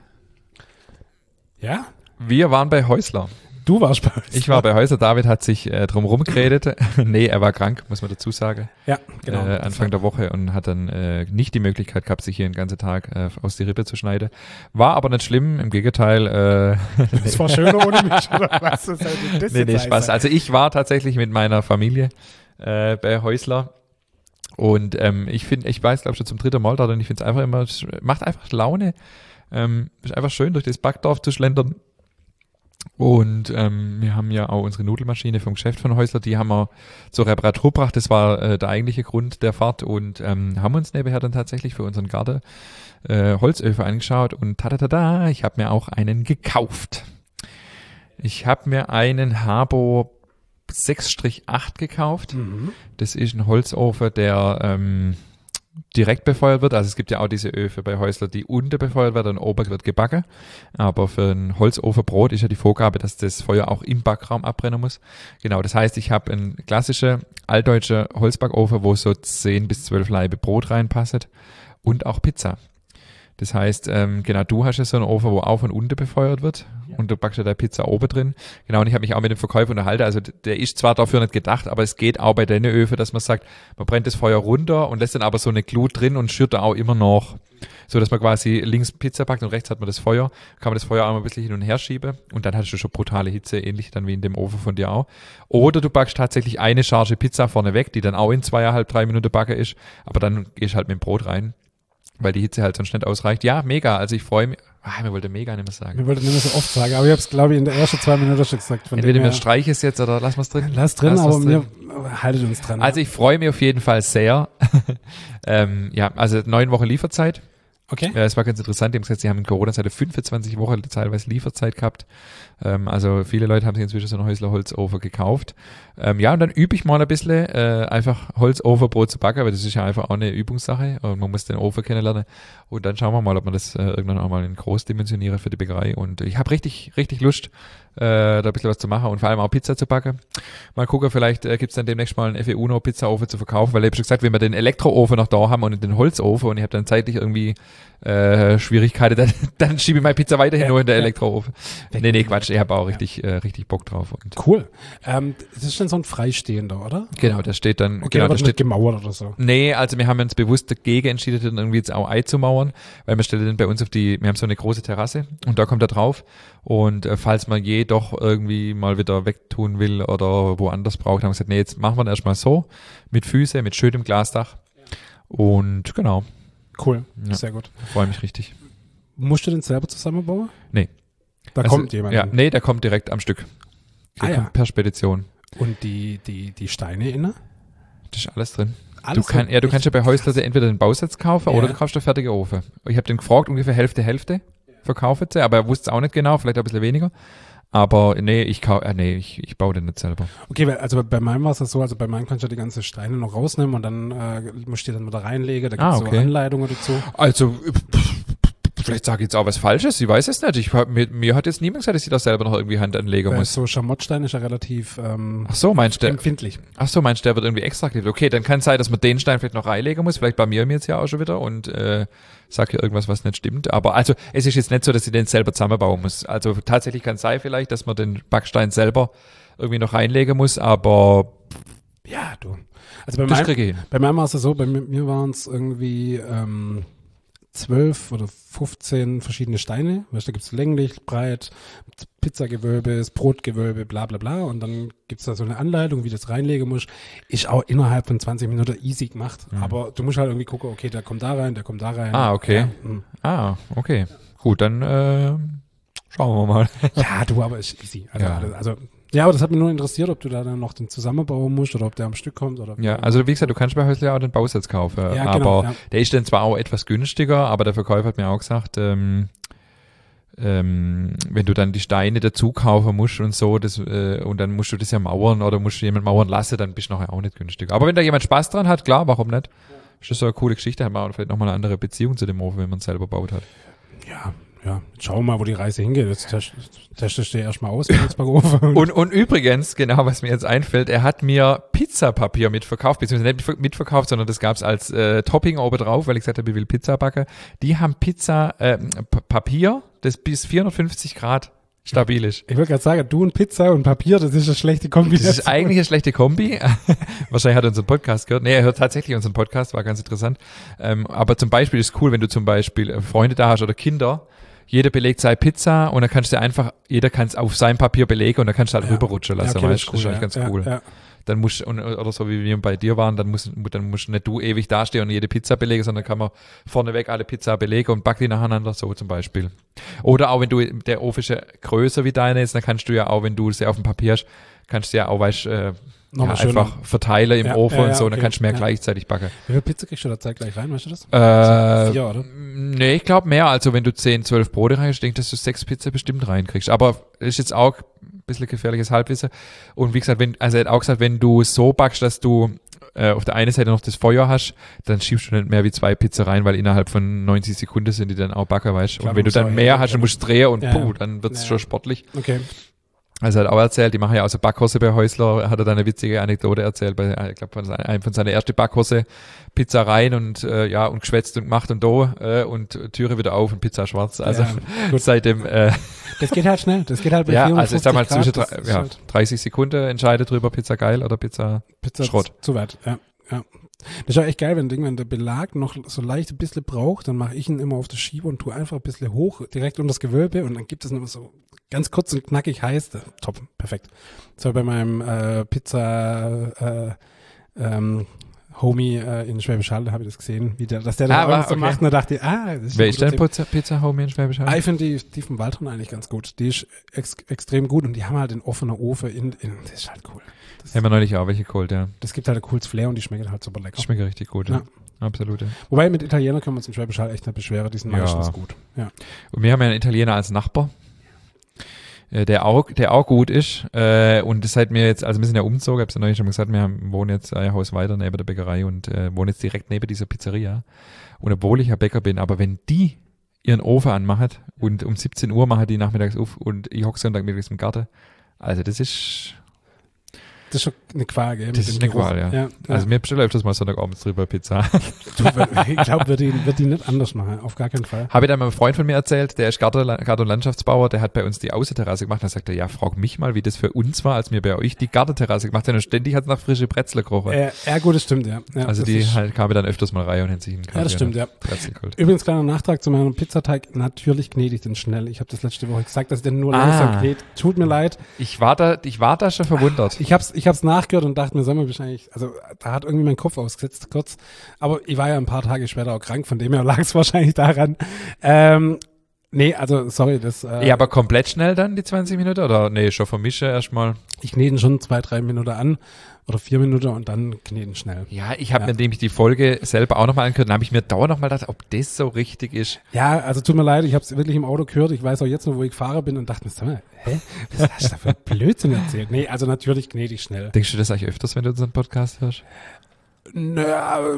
Ja? wir waren bei Häusler. Du warst bei uns. Ich war bei Häusler, David hat sich äh, drum rumgeredet. Nee, er war krank, muss man dazu sagen. Ja, genau. Äh, Anfang der Woche, und hat dann äh, nicht die Möglichkeit gehabt, sich hier den ganzen Tag äh, aus die Rippe zu schneiden. War aber nicht schlimm, im Gegenteil. Äh, Das war schöner ohne mich, oder was? Das sollte das nee, jetzt nee, sein? Spaß. Also ich war tatsächlich mit meiner Familie äh, bei Häusler. Und ähm, ich finde, ich weiß, glaube schon zum dritten Mal da, und ich finde es einfach immer, es macht einfach Laune, Ähm, ist einfach schön, durch das Backdorf zu schlendern. Und ähm, wir haben ja auch unsere Nudelmaschine vom Geschäft von Häusler, die haben wir zur Reparatur gebracht. Das war äh, der eigentliche Grund der Fahrt und ähm, haben uns nebenher dann tatsächlich für unseren Garten äh, Holzöfen angeschaut und tada, ich habe mir auch einen gekauft. Ich habe mir einen Habo sechs acht gekauft. Mhm. Das ist ein Holzofen, der ähm, direkt befeuert wird. Also es gibt ja auch diese Öfen bei Häusler, die unten befeuert werden und oben wird gebacken. Aber für ein Holzofenbrot ist ja die Vorgabe, dass das Feuer auch im Backraum abbrennen muss. Genau, das heißt, ich habe einen klassischen altdeutschen Holzbackofen, wo so zehn bis zwölf Laibe Brot reinpasset und auch Pizza. Das heißt, ähm, genau, du hast ja so einen Ofen, wo auf und unten befeuert wird und du backst ja da Pizza oben drin. Genau, und ich habe mich auch mit dem Verkäufer unterhalten. Also der ist zwar dafür nicht gedacht, aber es geht auch bei den Öfen, dass man sagt, man brennt das Feuer runter und lässt dann aber so eine Glut drin und schürt da auch immer noch. So, dass man quasi links Pizza packt und rechts hat man das Feuer. Kann man das Feuer auch mal ein bisschen hin und her schieben und dann hast du schon brutale Hitze, ähnlich dann wie in dem Ofen von dir auch. Oder du backst tatsächlich eine Charge Pizza vorne weg, die dann auch in zweieinhalb, drei Minuten backen ist, aber dann gehst halt mit dem Brot rein, weil die Hitze halt sonst nicht ausreicht. Ja, mega. Also ich freue mich. Ah, mir wollte mega nicht mehr sagen. Mir wollte nicht mehr so oft sagen, aber ich habe es, glaube ich, in der ersten zwei Minuten schon gesagt. Von Entweder wir streichen es jetzt oder lassen wir es drin. Lass drin, lass aber drin. wir haltet uns dran. Also ich freue mich auf jeden Fall sehr. ähm, ja, also neun Wochen Lieferzeit. Okay. Ja, es war ganz interessant. Die haben gesagt, sie haben in Corona-Zeit fünfundzwanzig Wochen teilweise Lieferzeit gehabt. Ähm, also viele Leute haben sich inzwischen so einen Häusler Holzofen gekauft. Ähm, ja, und dann übe ich mal ein bisschen, äh, einfach Holzofenbrot zu backen, weil das ist ja einfach auch eine Übungssache. Und man muss den Ofen kennenlernen. Und dann schauen wir mal, ob man das äh, irgendwann auch mal in groß dimensionieren für die Bäckerei. Und ich habe richtig, richtig Lust, äh, da ein bisschen was zu machen und vor allem auch Pizza zu backen. Mal gucken, vielleicht äh, gibt es dann demnächst mal einen F E Uno Pizzaofen zu verkaufen, weil ich habe schon gesagt, wenn wir den Elektroofen noch da haben und den Holzofen und ich habe dann zeitlich irgendwie äh, Schwierigkeiten, dann, dann schiebe ich meine Pizza weiterhin ja, nur in der ja. Elektroofen. Nee, nee, Quatsch, ich habe auch richtig, ja. äh, richtig Bock drauf. Und cool. Ähm, das ist dann so ein freistehender, oder? Genau, der steht dann. Okay, genau, aber der steht nicht gemauert oder so. Nee, also wir haben uns bewusst dagegen entschieden, den irgendwie jetzt auch einzumauern, weil wir stellen den bei uns auf die, wir haben so eine große Terrasse und da kommt er drauf und äh, falls man je doch irgendwie mal wieder wegtun will oder woanders braucht, haben wir gesagt, nee, jetzt machen wir ihn erstmal so, mit Füße, mit schönem Glasdach und genau. Cool, ja, sehr gut. Freue mich richtig. Musst du den selber zusammenbauen? Nee. Da also, kommt jemand. Ja, nee, der kommt direkt am Stück. Der ah, kommt ja. per Spedition. Und die, die, die Steine inne? Das ist alles drin. Alles du, kann, ja, du kannst ja bei Häusler entweder den Bausatz kaufen ja. oder du kaufst einen fertigen Ofen. Ich habe den gefragt, ungefähr Hälfte, Hälfte verkaufen sie, aber er wusste es auch nicht genau, vielleicht ein bisschen weniger. Aber nee, ich kau äh, nee, ich, ich baue den nicht selber. Okay, also bei meinem war es so, also bei meinem kannst du die ganzen Steine noch rausnehmen und dann äh, musst du die dann wieder reinlegen, da gibt es ah, okay. so Anleitungen dazu. Also vielleicht sage ich jetzt auch was Falsches, ich weiß es nicht. Ich, mir, mir hat jetzt niemand gesagt, dass ich da selber noch irgendwie Hand anlegen Weil muss. So Schamottstein ist ja relativ ähm, ach so, meinst du, empfindlich. Ach so, meinst du, der wird irgendwie extra aktiv. Okay, dann kann es sein, dass man den Stein vielleicht noch reinlegen muss. Vielleicht bei mir jetzt ja auch schon wieder und äh, sag hier irgendwas, was nicht stimmt. Aber also es ist jetzt nicht so, dass ich den selber zusammenbauen muss. Also tatsächlich kann es sein vielleicht, dass man den Backstein selber irgendwie noch reinlegen muss, aber ja, du. Also bei meinem, bei meinem war es so, bei mir, mir waren es irgendwie ähm, zwölf oder fünfzehn verschiedene Steine. Weißt, da gibt's länglich, breit, Pizzagewölbe, das Brotgewölbe, bla bla bla. Und dann gibt's da so eine Anleitung, wie du das reinlegen musst. Ist auch innerhalb von zwanzig Minuten easy gemacht. Mhm. Aber du musst halt irgendwie gucken, okay, der kommt da rein, der kommt da rein. Ah, okay. Ja, ah, okay. Gut, dann äh, schauen wir mal. Ja, du, aber ist easy. Also, ja. also ja, aber das hat mich nur interessiert, ob du da dann noch den zusammenbauen musst oder ob der am Stück kommt. Oder ja, also wie gesagt, du kannst bei Häusler auch den Bausatz kaufen, ja, aber genau, ja. der ist dann zwar auch etwas günstiger, aber der Verkäufer hat mir auch gesagt, ähm, ähm, wenn du dann die Steine dazu kaufen musst und so, das, äh, und dann musst du das ja mauern oder musst du jemand mauern lassen, dann bist du nachher auch nicht günstiger. Aber wenn da jemand Spaß dran hat, klar, warum nicht? Ist das so eine coole Geschichte, hat man auch vielleicht nochmal eine andere Beziehung zu dem Ofen, wenn man es selber baut hat. Ja. Ja, schauen wir mal, wo die Reise hingeht. Jetzt testest du erstmal aus. und, und, und übrigens, genau, was mir jetzt einfällt, er hat mir Pizzapapier mitverkauft, beziehungsweise nicht mitverkauft, sondern das gab's als äh, Topping oben drauf, weil ich gesagt habe, ich will Pizza backen. Die haben Pizza, äh, P- Papier, das bis vierhundertfünfzig Grad stabil ist. Ich würde gerade sagen, du und Pizza und Papier, das ist eine schlechte Kombi. Das ist eigentlich eine schlechte Kombi. Wahrscheinlich hat er unseren Podcast gehört. Nee, er hört tatsächlich unseren Podcast, war ganz interessant. Ähm, aber zum Beispiel ist es cool, wenn du zum Beispiel Freunde da hast oder Kinder, jeder belegt seine Pizza und dann kannst du einfach, jeder kann es auf sein Papier belegen und dann kannst du halt ja. rüberrutschen lassen. Ja, okay, weißt? das ist, cool, das ist eigentlich ja. ganz ja, cool. Ja. dann musst und, oder so wie wir bei dir waren, dann musst, dann musst nicht du ewig dastehen und jede Pizza belegen, sondern kann man vorneweg alle Pizza belegen und backen die nacheinander, so zum Beispiel. Oder auch wenn du, der Ofen ist ja größer wie deine ist, dann kannst du ja auch, wenn du es ja auf dem Papier hast, kannst du ja auch, weißt, äh, ja, einfach verteilen im ja, Ofen ja, ja, und so, okay. dann kannst du mehr ja. gleichzeitig backen. Wie viel Pizza kriegst du da zeitgleich rein, weißt du das? Äh, Vier, oder? Nee, ich glaube mehr. Also wenn du zehn, zwölf Brote reinkriegst, denke ich, dass du sechs Pizza bestimmt reinkriegst. Aber ist jetzt auch ein bisschen gefährliches Halbwissen. Und wie gesagt, wenn, also er hat auch gesagt, wenn du so backst, dass du äh, auf der einen Seite noch das Feuer hast, dann schiebst du nicht mehr wie zwei Pizza rein, weil innerhalb von neunzig Sekunden sind die dann auch backer, weißt du. Und wenn du dann mehr hast und musst drehen und ja, puh, dann wird's ja. schon sportlich. Okay. Also er hat auch erzählt, die machen ja auch so Backkurse bei Häusler, hat er da eine witzige Anekdote erzählt, bei, ich glaube, von einem von seiner ersten Backkurse, Pizza rein und äh, ja, und geschwätzt und gemacht und da äh, und Türe wieder auf und Pizza schwarz. Also ja, gut. seitdem äh, das geht halt schnell, das geht halt bei ja, vierundfünfzig also ich sag mal Grad, zwischen drei, ja, halt dreißig Sekunden entscheidet drüber Pizza geil oder Pizza, Pizza Schrott. Zu weit, ja, ja. Das ist ja echt geil, wenn, wenn der Belag noch so leicht ein bisschen braucht, dann mache ich ihn immer auf das Schieber und tue einfach ein bisschen hoch, direkt unter das Gewölbe und dann gibt es noch so ganz kurz und knackig heiß. Top, perfekt. So bei meinem äh, Pizza äh, ähm, Homie äh, in Schwäbisch Hall, da habe ich das gesehen, wie der, dass der Ah, das so okay. macht und da dachte ich, ah, das ist Wer ein ist guter denn Tipp. Pizza, Pizza Homie in Schwäbisch Hall? Ah, ich finde die, die vom Waldhorn eigentlich ganz gut. Die ist ex extrem gut und die haben halt den offenen Ofen in, in das ist halt cool. Das, Haben wir neulich auch welche geholt, ja. das gibt halt ein cooles Flair und die schmecken halt super lecker. Schmeckt richtig gut, ja. ja. Absolut, ja. Wobei mit Italienern können wir uns in Schwäbisch Hall echt nicht beschweren, die sind Ja. meistens gut. Ja. Und wir haben ja einen Italiener als Nachbar, äh, der auch, der auch gut ist. Äh, und das hat mir jetzt, also wir sind ja umgezogen, hab's ja neulich schon gesagt, wir haben, wohnen jetzt ein Haus weiter neben der Bäckerei und äh, wohnen jetzt direkt neben dieser Pizzeria. Und obwohl ich ja Bäcker bin, aber wenn die ihren Ofen anmachen und um siebzehn Uhr machen die nachmittags auf und ich hocke Sonntagmittags im Garten, also das ist... Das ist schon eine Qual, gell? Das ist eine Qual, ja. ja. Also mir bestelle öfters mal Sonntagabends drüber Pizza. Du, ich glaube, wird die, wird die nicht anders machen, auf gar keinen Fall. Habe ich dann mal einem Freund von mir erzählt, der ist Garten- Garten- und Landschaftsbauer, der hat bei uns die Außenterrasse gemacht. Dann sagt er, ja, frag mich mal, wie das für uns war, als wir bei euch die Gartenterrasse gemacht haben und ständig hat es nach frische Brezel gerochen. Äh, ja, gut, das stimmt, ja. ja also das die ist, halt kamen dann öfters mal rein und haben sich einen Ja, das stimmt, ja. Brezel geholt. Übrigens, kleiner Nachtrag zu meinem Pizzateig. Natürlich knete ich den schnell. Ich habe das letzte Woche gesagt, dass ich den nur Ah. langsam knete. Tut mir leid. Ich war da, ich war da schon verwundert. Ich hab's, ich hab's nachgehört und dachte mir, sag mal, wahrscheinlich, also da hat irgendwie mein Kopf ausgesetzt kurz. Aber ich war ja ein paar Tage später auch krank, von dem her lag es wahrscheinlich daran. Ähm, nee, also sorry, das. Äh, Ja, aber komplett schnell dann die zwanzig Minuten oder nee, schon vermische erstmal. Ich knete ihn schon zwei, drei Minuten an oder vier Minuten und dann kneten schnell. Ja, ich habe Ja. mir nämlich die Folge selber auch nochmal angehört, dann habe ich mir dauernd nochmal gedacht, ob das so richtig ist. Ja, also tut mir leid, ich habe es wirklich im Auto gehört. Ich weiß auch jetzt noch, wo ich fahre bin und dachte mir, sag mal, hä, was hast du da für Blödsinn erzählt? Nee, also natürlich knete ich schnell. Denkst du das eigentlich öfters, wenn du unseren Podcast hörst? Naja,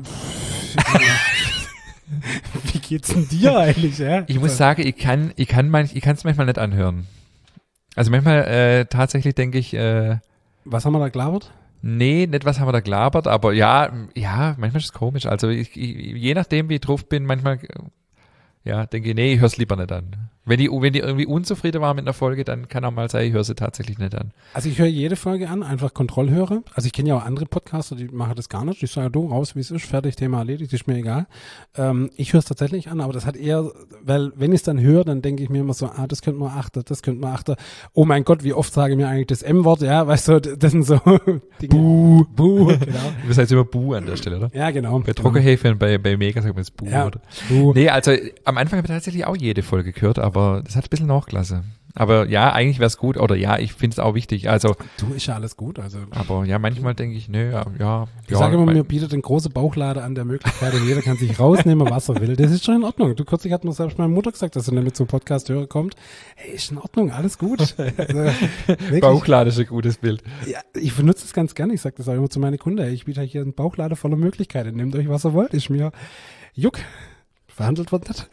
pff, wie geht's denn dir eigentlich? Ja? Ich muss sagen, ich kann, ich kann manch, ich kann es manchmal nicht anhören. Also manchmal äh, tatsächlich denke ich, äh, Was haben wir da gelabert? nee, nicht was haben wir da gelabert, aber ja, ja, manchmal ist es komisch. Also ich, ich, je nachdem, wie ich drauf bin, manchmal, äh, ja, denke ich, nee, ich höre es lieber nicht an. Wenn die, wenn die irgendwie unzufrieden war mit einer Folge, dann kann auch mal sein, ich höre sie tatsächlich nicht an. Also ich höre jede Folge an, einfach Kontrollhörer. Also ich kenne ja auch andere Podcaster, die machen das gar nicht. Ich sage, du, raus, wie es ist, fertig, Thema erledigt, ist mir egal. Ähm, ich höre es tatsächlich an, aber das hat eher, weil wenn ich es dann höre, dann denke ich mir immer so, ah, das könnte man achten, das könnte man achten. Oh mein Gott, wie oft sage ich mir eigentlich das M-Wort, ja, weißt du, das sind so Dinge. Buh, Buh, genau. Du bist jetzt immer Buh an der Stelle, oder? Ja, genau. Bei Trockenhefe und bei, bei Mega sagt man jetzt Buh, Ja, oder? Buh. Nee, also am Anfang habe ich tatsächlich auch jede Folge gehört, aber das hat ein bisschen Nachklasse. Aber ja, eigentlich wäre es gut, oder ja, ich finde es auch wichtig. Also, Du, ist ja alles gut, also. aber ja, manchmal denke ich, nö, ja, ja. Ich ja, sage immer, mein- mir bietet eine große Bauchlade an der Möglichkeit und jeder kann sich rausnehmen, was er will. Das ist schon in Ordnung. Du, kürzlich hat mir selbst meine Mutter gesagt, dass sie nicht mit zum Podcast-Hörer kommt. Hey, ist in Ordnung, alles gut. Also, wirklich, Bauchlade ist ein gutes Bild. ja, ich benutze es ganz gerne. Ich sage das auch immer zu meinen Kunden. Hey, ich biete hier einen Bauchlade voller Möglichkeiten. Nehmt euch, was ihr wollt. Ist mir Juck. Verhandelt wird nicht.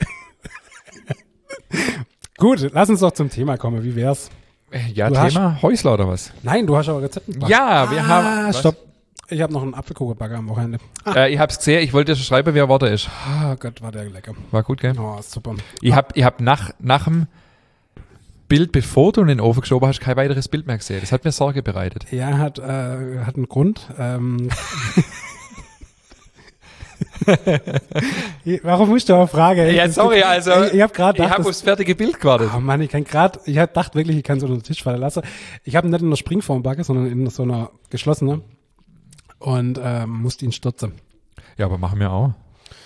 Gut, lass uns doch zum Thema kommen. Wie wär's? Ja, Du Thema Häusler oder was? Nein, du hast aber Rezept mitgebracht. Ja, wir ah, haben. was? stopp. Ich habe noch einen Apfelkuchenbagger am Wochenende. Äh, ich hab's gesehen, ich wollte dir schon schreiben, wer Worte ist. Ah Gott, war der lecker. War gut, gell? Oh, super. Ich hab, ich hab nach, nach dem Bild, bevor du in den Ofen geschoben hast, kein weiteres Bild mehr gesehen. Das hat mir Sorge bereitet. Ja, hat, äh, hat einen Grund. Ähm, Warum musst du auch fragen? Ja, sorry, also, Ich, ich habe gerade Ich habe aufs fertige Bild gewartet. Oh Mann, ich kann gerade, ich hab gedacht wirklich, ich kann es unter den Tisch fallen lassen. Ich habe nicht in einer Springform backe, sondern in so einer geschlossenen. und ähm, musste ihn stürzen. Ja, aber machen wir auch.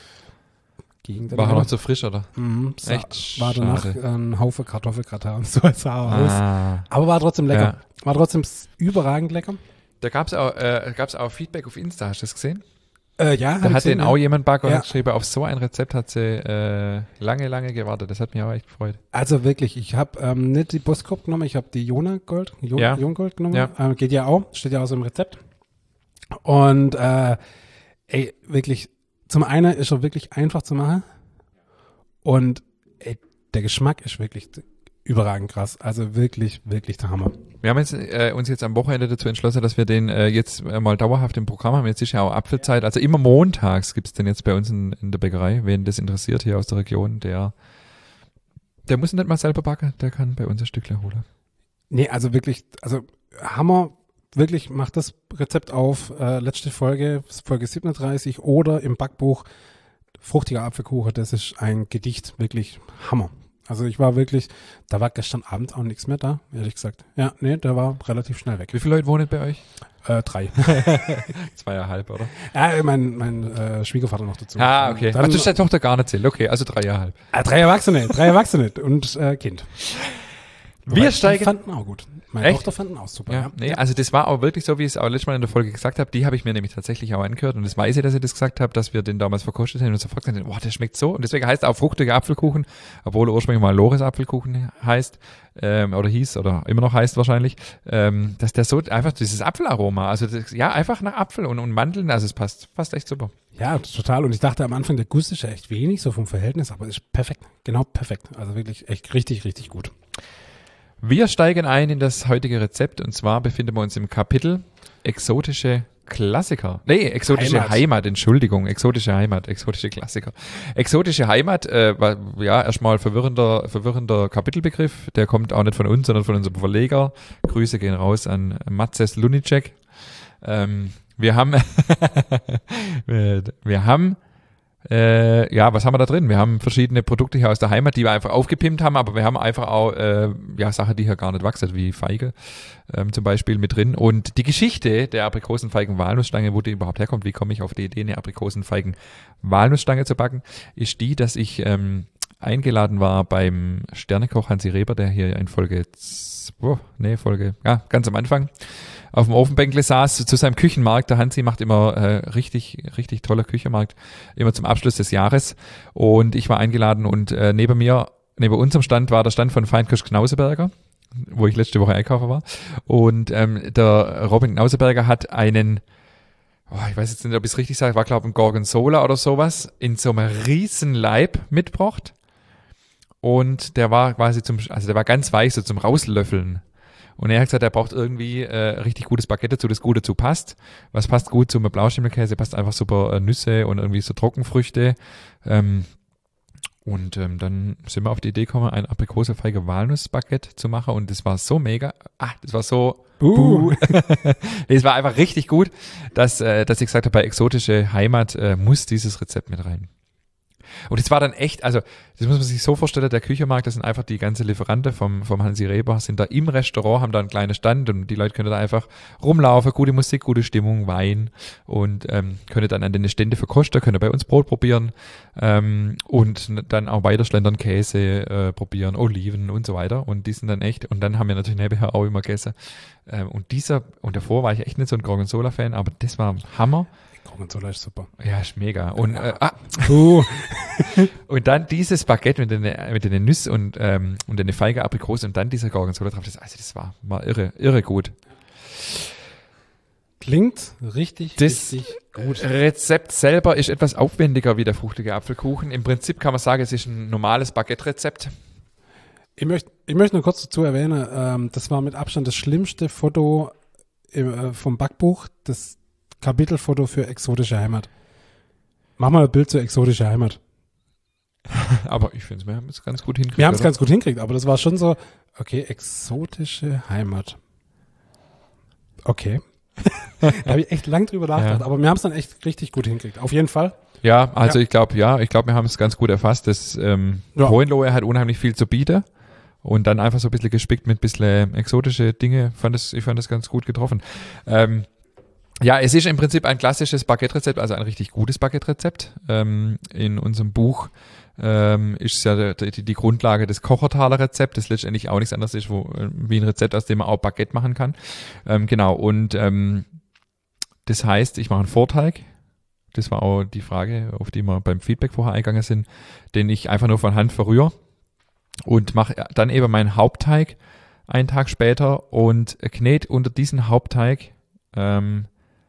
Gegen den War er Eimer. noch zu frisch, oder? Mhm, sa- Echt war danach schade. ein Haufen Kartoffelgratin und so sah er aus. Ah. Aber war trotzdem lecker. Ja. War trotzdem s- überragend lecker. Da gab es auch, äh, gab's auch Feedback auf Insta, hast du das gesehen? Äh, ja, hab Da ich hat gesehen, den ja. auch jemand Back und Ja. hat geschrieben, auf so ein Rezept hat sie äh, lange, lange gewartet. Das hat mich auch echt gefreut. Also wirklich, ich habe ähm, nicht die Boskop genommen, ich habe die Jona Gold, jo Ja. Junggold genommen. Ja. Ähm, geht ja auch, steht ja auch so im Rezept. Und äh, ey, wirklich, zum einen ist er wirklich einfach zu machen und ey, der Geschmack ist wirklich überragend krass. Also wirklich, wirklich der Hammer. Wir haben jetzt, äh, uns jetzt am Wochenende dazu entschlossen, dass wir den äh, jetzt äh, mal dauerhaft im Programm haben. Jetzt ist ja auch Apfelzeit. Also immer montags gibt's den jetzt bei uns in, in der Bäckerei. Wen das interessiert hier aus der Region, der der muss ihn nicht mal selber backen. Der kann bei uns ein Stückchen holen. Nee, also wirklich, also Hammer, wirklich macht das Rezept auf, äh, letzte Folge, Folge siebenunddreißig oder im Backbuch fruchtiger Apfelkuchen, das ist ein Gedicht, wirklich Hammer. Also ich war wirklich, da war gestern Abend auch nichts mehr da, ehrlich gesagt. Ja, nee, der war relativ schnell weg. Wie viele Leute wohnen bei euch? Äh, drei. Zweieinhalb, oder? Ja, mein, mein äh, Schwiegervater noch dazu. Ah, okay. Dann, Ach, das ist der Tochter gar nicht zählt. Okay, also dreieinhalb. äh, drei Erwachsene, drei Erwachsene und äh, Kind. Wir Wobei, steigen- Die fanden auch gut. Meine Echt? Tochter fanden auch super. Ja, Ja. nee, also das war auch wirklich so, wie ich es auch letztes Mal in der Folge gesagt habe. Die habe ich mir nämlich tatsächlich auch angehört und das weiß ich, dass ich das gesagt habe, dass wir den damals verkostet haben und sofort gesagt haben, boah, der schmeckt so. Und deswegen heißt er auch fruchtiger Apfelkuchen, obwohl er ursprünglich mal Lores Apfelkuchen heißt ähm, oder hieß oder immer noch heißt wahrscheinlich, ähm, dass der so einfach dieses Apfelaroma, also das, ja, einfach nach Apfel und, und Mandeln, also es passt fast echt super. Ja, total. Und ich dachte am Anfang, der Guss ist ja echt wenig, so vom Verhältnis, aber ist perfekt. Genau perfekt. Also wirklich echt richtig, richtig gut. Wir steigen ein in das heutige Rezept und zwar befinden wir uns im Kapitel exotische Klassiker. Nee, exotische Heimat, Heimat. Entschuldigung, exotische Heimat, exotische Klassiker. Exotische Heimat, äh, war, ja, erstmal verwirrender, verwirrender Kapitelbegriff, der kommt auch nicht von uns, sondern von unserem Verleger. Grüße gehen raus an Matzes Lunicek. Ähm, wir haben, wir, wir haben Äh, ja, was haben wir da drin? Wir haben verschiedene Produkte hier aus der Heimat, die wir einfach aufgepimpt haben, aber wir haben einfach auch äh, ja, Sachen, die hier gar nicht wachsen, wie Feige ähm, zum Beispiel mit drin. Und die Geschichte der Aprikosenfeigen-Walnussstange, wo die überhaupt herkommt, wie komme ich auf die Idee, eine Aprikosenfeigen-Walnussstange zu backen, ist die, dass ich ähm, eingeladen war beim Sternekoch Hansi Reber, der hier in Folge, oh, nee, Folge, ja, ganz am Anfang auf dem Ofenbänkle saß, zu seinem Küchenmarkt. Der Hansi macht immer äh, richtig, richtig toller Küchenmarkt, immer zum Abschluss des Jahres. Und ich war eingeladen und äh, neben mir, neben unserem Stand war der Stand von Feinkirsch Knauseberger, wo ich letzte Woche Einkaufer war. Und ähm, der Robin Knauseberger hat einen, oh, ich weiß jetzt nicht, ob ich es richtig sage, war glaube ich ein Gorgonzola oder sowas, in so einem riesen Leib mitgebracht. Und der war quasi zum, also der war ganz weich, so zum Rauslöffeln. Und er hat gesagt, er braucht irgendwie äh, richtig gutes Baguette dazu, das gut dazu passt. Was passt gut zum Blauschimmelkäse? Passt einfach super äh, Nüsse und irgendwie so Trockenfrüchte. Ähm, und ähm, dann sind wir auf die Idee gekommen, ein aprikosefeige Walnuss-Baguette zu machen. Und das war so mega. Ah, das war so. Uh. Es war einfach richtig gut, dass, äh, dass ich gesagt habe, bei exotische Heimat äh, muss dieses Rezept mit rein. Und es war dann echt, also das muss man sich so vorstellen, der Küchenmarkt, das sind einfach die ganze Lieferanten vom, vom Hansi Reber, sind da im Restaurant, haben da einen kleinen Stand und die Leute können da einfach rumlaufen, gute Musik, gute Stimmung, Wein und ähm, können dann an den Ständen verkosten, können bei uns Brot probieren ähm, und dann auch weiter schlendern Käse äh, probieren, Oliven und so weiter und die sind dann echt, und dann haben wir natürlich nebenher auch immer gegessen ähm, und dieser, und davor war ich echt nicht so ein Gorgonzola-Fan, aber das war Hammer. Gorgonzola ist super. Ja, ist mega. Und, äh, ah, Uh. und dann dieses Baguette mit den, mit den Nüssen und, ähm, und den Feige Aprikose und dann dieser Gorgonzola drauf. Das, also das war, war irre, irre gut. Klingt richtig, Das richtig gut. Rezept selber ist etwas aufwendiger wie der fruchtige Apfelkuchen. Im Prinzip kann man sagen, es ist ein normales Baguette-Rezept. Ich möchte, ich möchte nur kurz dazu erwähnen, ähm, das war mit Abstand das schlimmste Foto im, äh, vom Backbuch, das Kapitelfoto für exotische Heimat. Mach mal ein Bild zur exotischen Heimat. Aber ich finde, wir haben es ganz gut hingekriegt. Wir haben es oder? ganz gut hingekriegt, aber das war schon so, okay, exotische Heimat. Okay. Da habe ich echt lang drüber nachgedacht, Ja. aber wir haben es dann echt richtig gut hingekriegt. Auf jeden Fall. Ja, also Ja. ich glaube, ja, ich glaube, wir haben es ganz gut erfasst. Das ähm, Ja. Hohenlohe hat unheimlich viel zu bieten. Und dann einfach so ein bisschen gespickt mit ein bisschen exotische Dinge. Fand das, ich fand das ganz gut getroffen. Ähm, Ja, es ist im Prinzip ein klassisches Baguette-Rezept, also ein richtig gutes Baguette-Rezept. Ähm, in unserem Buch ähm, ist es ja die, die, die Grundlage des Kochertaler Rezept, das letztendlich auch nichts anderes ist, wo, wie ein Rezept, aus dem man auch Baguette machen kann. Ähm, genau, und ähm, das heißt, ich mache einen Vorteig. Das war auch die Frage, auf die wir beim Feedback vorher eingegangen sind, den ich einfach nur von Hand verrühre und mache dann eben meinen Hauptteig einen Tag später und knete unter diesen Hauptteig ähm,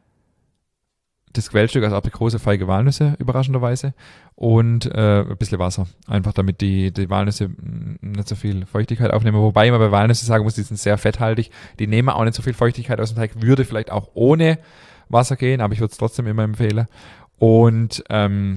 das Quellstück, also Aprikose, Feige, Walnüsse, überraschenderweise, und äh, ein bisschen Wasser. Einfach damit die, die Walnüsse nicht so viel Feuchtigkeit aufnehmen. Wobei man bei Walnüsse sagen muss, die sind sehr fetthaltig. Die nehmen auch nicht so viel Feuchtigkeit aus dem Teig. Würde vielleicht auch ohne Wasser gehen, aber ich würde es trotzdem immer empfehlen. Und ähm,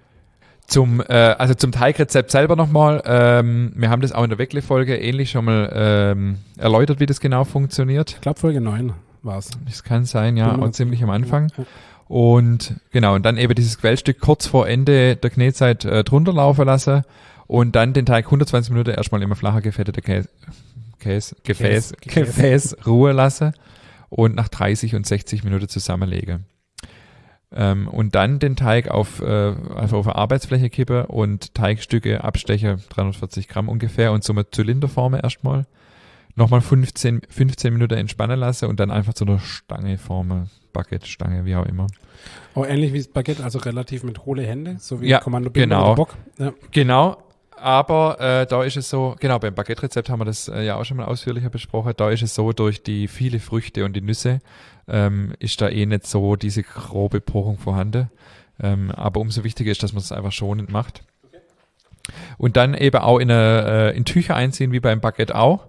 zum, äh, also zum Teigrezept selber nochmal. Ähm, wir haben das auch in der Weckle-Folge ähnlich schon mal ähm, erläutert, wie das genau funktioniert. Ich glaube, Folge neun war es. Das kann sein, ja, Bin auch mir- ziemlich am Anfang. Ja. Und genau, und dann eben dieses Quellstück kurz vor Ende der Knetzeit äh, drunter laufen lassen und dann den Teig hundertzwanzig Minuten erstmal immer flacher gefettete Käse, Käse, Gefäß, Gefäß. Gefäß Ruhe lassen und nach dreißig und sechzig Minuten zusammenlegen. Ähm, und dann den Teig auf, äh, einfach auf eine Arbeitsfläche kippen und Teigstücke abstechen, dreihundertvierzig Gramm ungefähr, und so eine Zylinderforme erstmal. Nochmal fünfzehn, fünfzehn Minuten entspannen lassen und dann einfach zu einer Stange formen. Baguette-Stange, wie auch immer. Auch ähnlich wie das Baguette, also relativ mit hohle Hände, so wie Ja, Kommando Binder genau. oder Bock. Ja. Genau, aber äh, da ist es so, genau, beim Baguette-Rezept haben wir das äh, ja auch schon mal ausführlicher besprochen, da ist es so, durch die viele Früchte und die Nüsse ähm, ist da eh nicht so diese grobe Porung vorhanden. Ähm, aber umso wichtiger ist, dass man es einfach schonend macht. Und dann eben auch in, eine, äh, in Tücher einziehen, wie beim Baguette auch.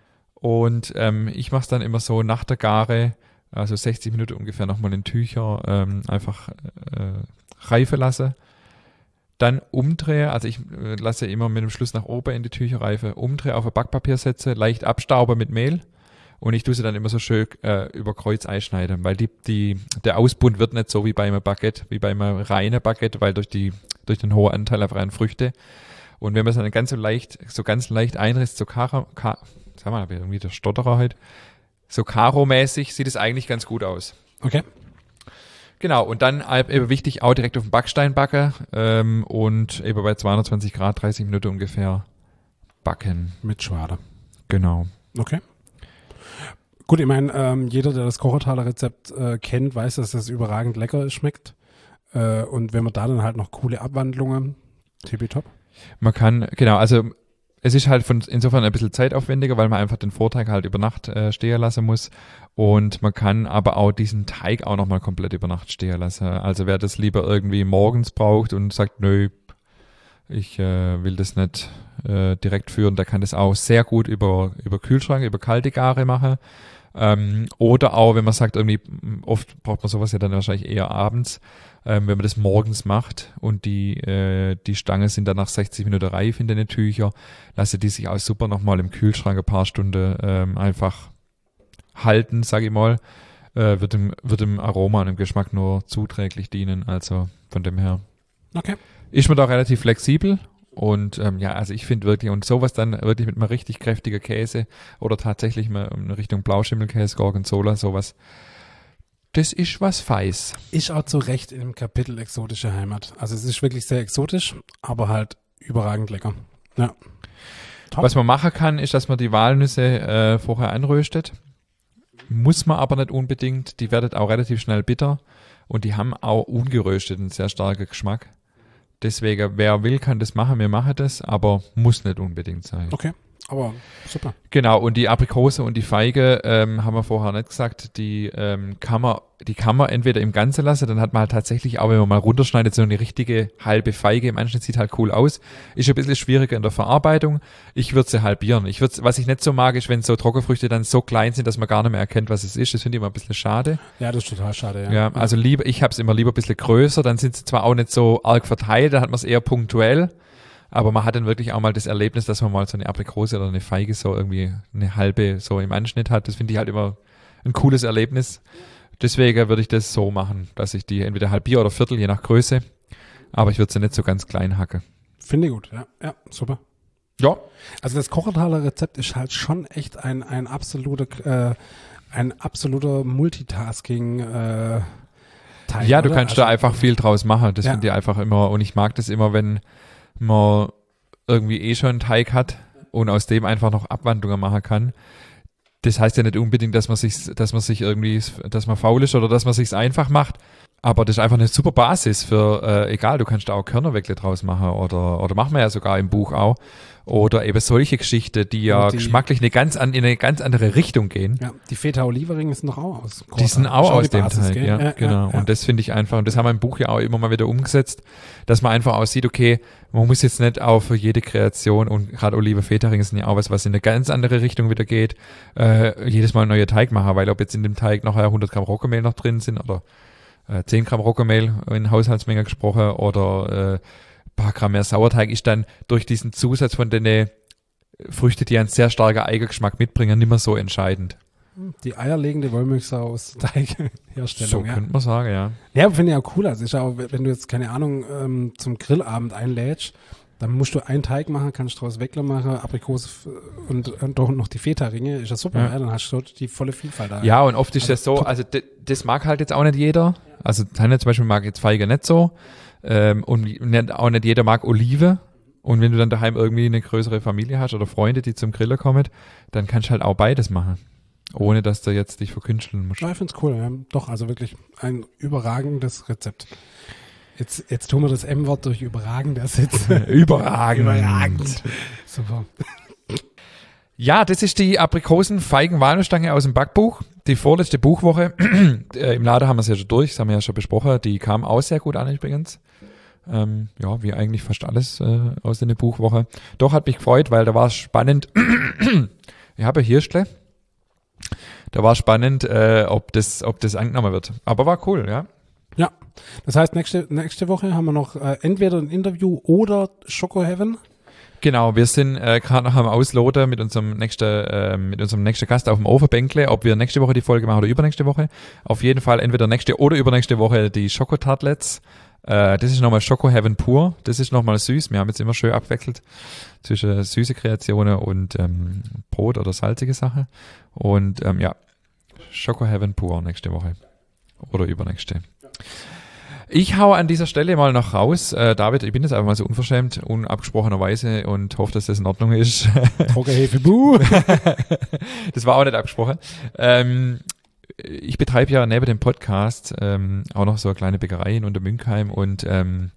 Und ähm, ich mache es dann immer so nach der Gare, also sechzig Minuten ungefähr nochmal in Tücher ähm, einfach äh, reifen lasse. Dann umdrehe, also ich äh, lasse immer mit dem Schluss nach oben in die Tücher reifen, umdrehe, auf ein Backpapier setze, leicht abstauben mit Mehl und ich tue sie dann immer so schön äh, über Kreuz einschneiden, weil die, die, der Ausbund wird nicht so wie bei einem Baguette, wie bei einem reinen Baguette, weil durch, die, durch den hohen Anteil einfach an Früchte. Und wenn man es dann ganz so leicht, so ganz leicht einrisst, so Kara, Ka, sag mal, irgendwie der Stotterer halt, so Karo-mäßig sieht es eigentlich ganz gut aus. Okay. Genau, und dann eben wichtig, auch direkt auf dem Backstein backen ähm, und eben bei zweihundertzwanzig Grad dreißig Minuten ungefähr backen. Mit Schwade. Genau. Okay. Gut, ich meine, ähm, jeder, der das Kochertaler Rezept äh, kennt, weiß, dass das überragend lecker schmeckt. Äh, und wenn man da dann halt noch coole Abwandlungen, tippitopp. Man kann, genau, also es ist halt von, insofern ein bisschen zeitaufwendiger, weil man einfach den Vorteig halt über Nacht äh, stehen lassen muss. Und man kann aber auch diesen Teig auch nochmal komplett über Nacht stehen lassen. Also wer das lieber irgendwie morgens braucht und sagt, nö, ich äh, will das nicht äh, direkt führen, der kann das auch sehr gut über, über Kühlschrank, über kalte Gare machen. Ähm, oder auch, wenn man sagt, irgendwie, oft braucht man sowas ja dann wahrscheinlich eher abends, ähm, wenn man das morgens macht und die, äh, die Stangen sind dann nach sechzig Minuten reif in den Tüchern, lasse die sich auch super nochmal im Kühlschrank ein paar Stunden ähm, einfach halten, sage ich mal, äh, wird, dem, wird dem Aroma und dem Geschmack nur zuträglich dienen, also von dem her. Okay. Ist man da relativ flexibel. Und ähm, ja, also ich finde wirklich, und sowas dann wirklich mit einem richtig kräftiger Käse oder tatsächlich mal in Richtung Blauschimmelkäse, Gorgonzola, sowas, das ist was Feis. Ist auch zu Recht im Kapitel exotische Heimat. Also es ist wirklich sehr exotisch, aber halt überragend lecker. Ja. Top. Was man machen kann, ist, dass man die Walnüsse äh, vorher anröstet. Muss man aber nicht unbedingt. Die werden auch relativ schnell bitter und die haben auch ungeröstet einen sehr starken Geschmack. Deswegen, wer will, kann das machen. Wir machen das, aber muss nicht unbedingt sein. Okay, aber super. Genau, und die Aprikose und die Feige, ähm, haben wir vorher nicht gesagt, die, ähm, kann man, die kann man entweder im Ganzen lassen, dann hat man halt tatsächlich auch, wenn man mal runterschneidet, so eine richtige halbe Feige im Anschnitt, sieht halt cool aus. Ist ein bisschen schwieriger in der Verarbeitung. Ich würde sie halbieren. Ich würde, was ich nicht so mag, ist, wenn so Trockenfrüchte dann so klein sind, dass man gar nicht mehr erkennt, was es ist. Das finde ich immer ein bisschen schade. Ja, das ist total schade, ja. Ja, also lieber, ich habe es immer lieber ein bisschen größer, dann sind sie zwar auch nicht so arg verteilt, dann hat man es eher punktuell, aber man hat dann wirklich auch mal das Erlebnis, dass man mal so eine Aprikose oder eine Feige so irgendwie eine halbe so im Anschnitt hat. Das finde ich halt immer ein cooles Erlebnis. Deswegen würde ich das so machen, dass ich die entweder halbiere oder viertel, je nach Größe, aber ich würde sie nicht so ganz klein hacken. Finde ich gut, ja. Ja, super. Ja. Also das Kochertaler Rezept ist halt schon echt ein, ein absoluter äh, ein absoluter Multitasking äh, Teig, Ja, du oder? kannst Also, da einfach viel draus machen. Das Ja. finde ich einfach immer, und ich mag das immer, wenn man irgendwie eh schon einen Teig hat und aus dem einfach noch Abwandlungen machen kann. Das heißt ja nicht unbedingt, dass man sich, dass man sich irgendwie, dass man faul ist oder dass man sich's einfach macht. Aber das ist einfach eine super Basis für, äh, egal, du kannst da auch Körnerweckle draus machen oder, oder machen wir ja sogar im Buch auch. Oder eben solche Geschichten, die ja Und die- geschmacklich eine ganz an, in eine ganz andere Richtung gehen. Ja, die Feta Oliveringe sind doch auch aus. Die sind Kräuter. auch Ist aus die dem Basis, Teig, gell? ja, ja, genau. Ja, ja. Und das finde ich einfach, und das haben wir im Buch ja auch immer mal wieder umgesetzt, dass man einfach auch sieht, okay, man muss jetzt nicht auch für jede Kreation, und gerade Olive Feta-Ringe sind ja auch was, was in eine ganz andere Richtung wieder geht, äh, jedes Mal einen neuen Teig machen, weil ob jetzt in dem Teig nachher hundert Gramm Roggenmehl noch drin sind oder äh, zehn Gramm Roggenmehl in Haushaltsmenge gesprochen oder äh, paar Gramm mehr Sauerteig, ist dann durch diesen Zusatz von den Früchte, die einen sehr starken Eigengeschmack mitbringen, nicht mehr so entscheidend. Die eierlegende Wollmilchsau aus So Teigherstellung. ja. könnte man sagen, ja. Ja, finde ich auch cool. Also ist ja auch, wenn du jetzt, keine Ahnung, ähm, zum Grillabend einlädst, dann musst du einen Teig machen, kannst daraus Weckler machen, Aprikose f- und, und doch noch die Feta-Ringe. Ist ja super, Ja. ja. Dann hast du dort die volle Vielfalt da. Ja, und oft ist Also das so, top. also d- das mag halt jetzt auch nicht jeder. Also Tanja zum Beispiel mag jetzt Feige nicht so. Ähm, und nicht, auch nicht jeder mag Olive. Und wenn du dann daheim irgendwie eine größere Familie hast oder Freunde, die zum Grillen kommen, dann kannst du halt auch beides machen. Ohne dass du jetzt dich verkünsteln musst. Ja, ich finde es cool. Ja. Doch, also wirklich ein überragendes Rezept. Jetzt, jetzt tun wir das M-Wort durch überragend ersetzen. Überragend. Überragend. Super. Ja, das ist die Aprikosen-Feigen-Walnussstange aus dem Backbuch. Die vorletzte Buchwoche. äh, Im Laden haben wir es ja schon durch, das haben wir ja schon besprochen. Die kam auch sehr gut an übrigens. Ähm, ja, wie eigentlich fast alles äh, aus der Buchwoche. Doch, hat mich gefreut, weil da war es spannend. Ich habe Hirschle. Da war spannend, äh, ob das, ob das angenommen wird. Aber war cool, ja. Ja, das heißt, nächste, nächste Woche haben wir noch äh, entweder ein Interview oder Schoko Heaven. Genau, wir sind äh, gerade noch am Ausloten mit unserem nächsten, äh, mit unserem nächsten Gast auf dem Overbänkle, ob wir nächste Woche die Folge machen oder übernächste Woche. Auf jeden Fall entweder nächste oder übernächste Woche die Schokotartlets. Äh, das ist nochmal Schoko Heaven pur. Das ist nochmal süß. Wir haben jetzt immer schön abwechselt zwischen süße Kreationen und ähm, Brot oder salzige Sache. Und ähm, ja, Schoko Heaven pur nächste Woche oder übernächste. Ich hau an dieser Stelle mal noch raus. Äh, David, ich bin jetzt einfach mal so unverschämt, unabgesprochenerweise und hoffe, dass das in Ordnung ist. Trockenhefe, buh. Das war auch nicht abgesprochen. Ähm, ich betreibe ja neben dem Podcast ähm, auch noch so eine kleine Bäckerei in Untermünkheim und ähm,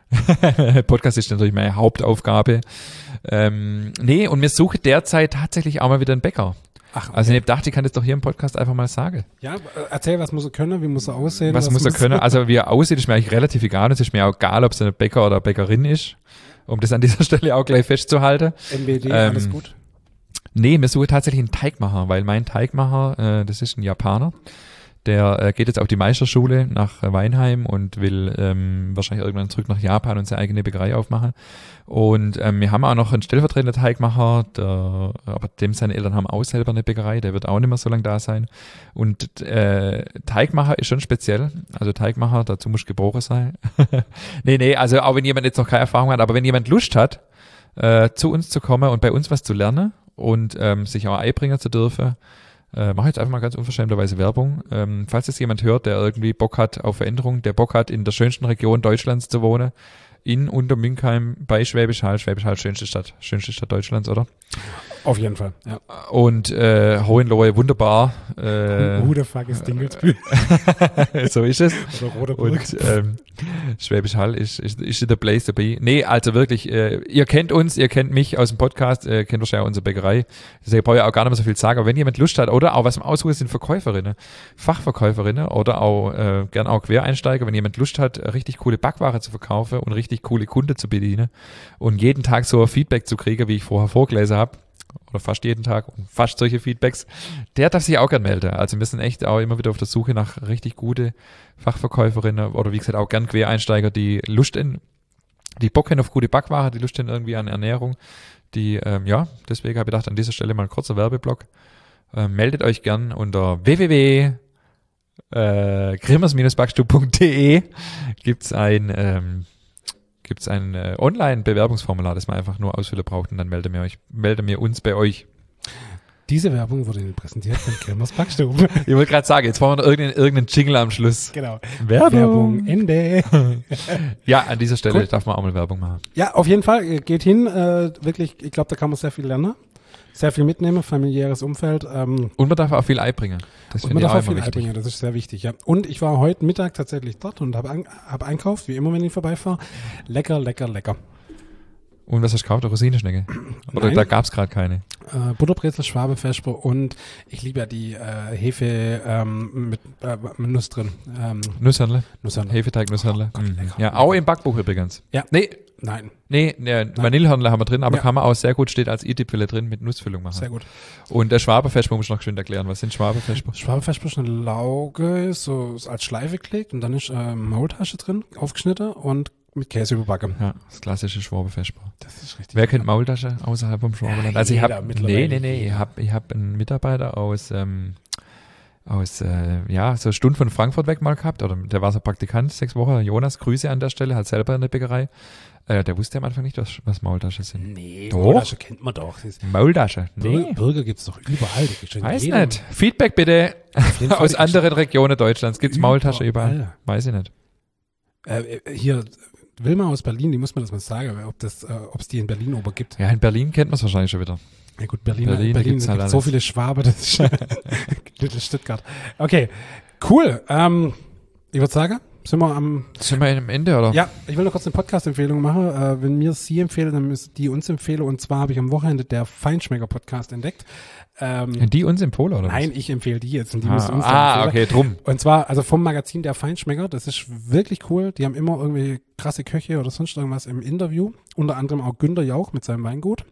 Podcast ist natürlich meine Hauptaufgabe. Ähm, nee, und mir suche derzeit tatsächlich auch mal wieder einen Bäcker. Ach, Also ich dachte, ich kann das doch hier im Podcast einfach mal sagen. ja, äh, erzähl, was muss er können, wie muss er aussehen? Was muss er können? Also wie er aussieht, ist mir eigentlich relativ egal. Es ist mir auch egal, ob es ein Bäcker oder Bäckerin ist, um das an dieser Stelle auch gleich festzuhalten. M B D, Ähm, alles gut. Nee, mir suche tatsächlich einen Teigmacher, weil mein Teigmacher, äh, das ist ein Japaner, der äh, geht jetzt auf die Meisterschule nach äh, Weinheim und will ähm, wahrscheinlich irgendwann zurück nach Japan und seine eigene Bäckerei aufmachen. Und ähm, wir haben auch noch einen stellvertretenden Teigmacher, der, aber dem seine Eltern haben auch selber eine Bäckerei, der wird auch nicht mehr so lange da sein. Und äh, Teigmacher ist schon speziell, also Teigmacher, dazu muss geboren sein. nee, nee, also auch wenn jemand jetzt noch keine Erfahrung hat, aber wenn jemand Lust hat, äh, zu uns zu kommen und bei uns was zu lernen und ähm, sich auch einbringen zu dürfen, äh, mache jetzt einfach mal ganz unverschämterweise Werbung. Ähm, falls es jemand hört, der irgendwie Bock hat auf Veränderung, der Bock hat, in der schönsten Region Deutschlands zu wohnen, in Untermünkheim bei Schwäbisch Hall. Schwäbisch Hall, schönste Stadt, schönste Stadt Deutschlands, oder? Auf jeden Fall, ja. Und äh, Hohenlohe, wunderbar. Äh, Who the fuck ist Dingelsbühl? so ist es. Oder Roderburg. Und ähm, Schwäbisch Hall ist, ist, ist the place to be. Nee, also wirklich, äh, ihr kennt uns, ihr kennt mich aus dem Podcast, äh, kennt wahrscheinlich auch unsere Bäckerei. Deswegen brauche ich auch gar nicht mehr so viel sagen. Aber wenn jemand Lust hat oder auch was im Aussuchen sind Verkäuferinnen, Fachverkäuferinnen oder auch äh, gern auch Quereinsteiger, wenn jemand Lust hat, richtig coole Backware zu verkaufen und richtig coole Kunden zu bedienen und jeden Tag so ein Feedback zu kriegen, wie ich vorher vorgelesen habe, oder fast jeden Tag und fast solche Feedbacks, der darf sich auch gern melden. Also wir sind echt auch immer wieder auf der Suche nach richtig gute Fachverkäuferinnen oder wie gesagt auch gern Quereinsteiger, die Lust in, die Bock haben auf gute Backware, die Lust haben irgendwie an Ernährung, die, ähm, ja, deswegen habe ich gedacht, an dieser Stelle mal ein kurzer Werbeblock. Ähm, meldet euch gern unter w w w punkt grimmers backstube punkt d e gibt's ein ähm, gibt's ein äh, Online-Bewerbungsformular, das man einfach nur ausfüllen braucht und dann meldet mir euch, meldet mir uns bei euch. Diese Werbung wurde Ihnen präsentiert von Krämers Backstube. Ich wollte gerade sagen, jetzt brauchen wir noch irgendeinen, irgendeinen Jingle am Schluss. Genau. Werbung. Werbung, Ende. Ja, an dieser Stelle Cool. darf man auch mal Werbung machen. Ja, auf jeden Fall, geht hin. Äh, wirklich, ich glaube, da kann man sehr viel lernen. Sehr viel mitnehmen, familiäres Umfeld. Ähm, Und man darf auch viel Ei bringen. Das und finde man ich darf auch auch viel immer wichtig. einbringen, das ist sehr wichtig, ja. Und ich war heute Mittag tatsächlich dort und habe an, hab einkauft, wie immer, wenn ich vorbeifahre. Lecker, lecker, lecker. Und was hast du gekauft? Eine Rosinenschnecke? Oder Nein. da gab es gerade keine? Äh, Butterbrezel, Schwabe, Vesper und ich liebe ja die äh, Hefe ähm, mit, äh, mit Nuss drin. Ähm, Nusshörnle? Nusshörnle. Hefeteig, Nusshörnle. Oh Gott, Mhm. lecker. Ja, auch im Backbuch übrigens. Ja. Nee, Nein, nee, nee Vanillehörnle haben wir drin, aber Ja. kann man auch sehr gut, steht als I-Tippwille drin, mit Nussfüllung machen. sehr gut. Und der Schwaberfesper muss ich noch schön erklären. Was sind Schwaberfesper? Schwabe, Vesper ist eine Lauge, so ist als Schleife gelegt und dann ist äh, Maultasche drin, aufgeschnitten und mit Käse überbacken. Ja, das klassische Schwaberfesper. Das ist richtig. Wer kennt Maultasche außerhalb vom Schwaberland? Ja, also ich jeder habe, mittlerweile, nee, nee, nee, ich jeder. habe ich hab einen Mitarbeiter aus, ähm, aus, äh, ja, so eine Stunde von Frankfurt weg mal gehabt, oder der war so Praktikant, sechs Wochen, Jonas, Grüße an der Stelle, hat selber eine Bäckerei. Äh, der wusste am Anfang nicht, was, was Maultasche sind. Nee, Doch. Maultasche kennt man doch. Das ist Maultasche? Bürger, Nee. Bürger gibt's doch überall. Die gibt's in Weiß jedem- nicht. Feedback bitte Auf jeden Fall, aus die anderen Regionen Deutschlands. Gibt's Maultasche überall? überall. Weiß ich nicht. Äh, hier, Wilma aus Berlin, die muss mir das mal sagen, ob das, äh, ob es die in Berlin ober gibt. Ja, in Berlin kennt man es wahrscheinlich schon wieder. Ja gut, Berlin, Berlin, Berlin, da Berlin gibt's da halt gibt's so alles. viele Schwabe, das ist Little Stuttgart. Okay, cool. Ähm, ich würde sagen, sind wir am... Sind wir am Ende, oder? Ja, ich will noch kurz eine Podcast-Empfehlung machen. Äh, wenn mir Sie empfehlen, dann müssen die uns empfehlen. Und zwar habe ich am Wochenende der Feinschmecker-Podcast entdeckt. Ähm, Die uns empfohlen, oder? nein, ich empfehle die jetzt und die was? müssen uns dann Ah, empfehlen. okay, drum. Und zwar, also vom Magazin Der Feinschmecker, das ist wirklich cool. Die haben immer irgendwie krasse Köche oder sonst irgendwas im Interview. Unter anderem auch Günter Jauch mit seinem Weingut.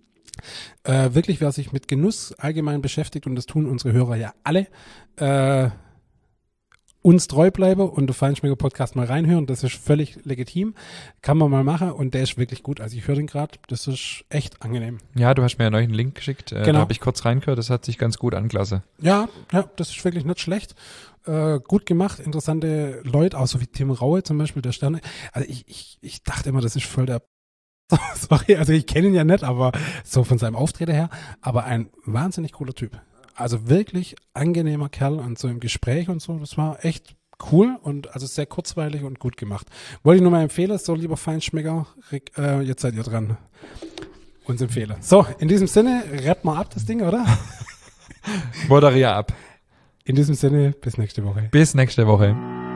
Äh, wirklich, wer sich mit Genuss allgemein beschäftigt, und das tun unsere Hörer ja alle, äh, uns treu bleibe und den Feinschmecker-Podcast mal reinhören. Das ist völlig legitim. Kann man mal machen und der ist wirklich gut. Also ich höre den gerade, das ist echt angenehm. Ja, du hast mir ja neulich einen Link geschickt. Äh, Genau. Da habe ich kurz reingehört. Das hat sich ganz gut angelassen. Ja, ja, das ist wirklich nicht schlecht. Äh, gut gemacht, interessante Leute, auch so wie Tim Raue zum Beispiel, der Sterne. Also ich, ich, ich dachte immer, das ist voll der sorry, also ich kenne ihn ja nicht, aber so von seinem Auftreten her, aber ein wahnsinnig cooler Typ. Also wirklich angenehmer Kerl und so im Gespräch und so, das war echt cool und also sehr kurzweilig und gut gemacht. Wollte ich nur mal empfehlen, so lieber Feinschmecker, Rick, äh, jetzt seid ihr dran. Uns empfehle. So, in diesem Sinne, rappt mal ab das Ding, oder? Moderier ab. In diesem Sinne, bis nächste Woche. Bis nächste Woche.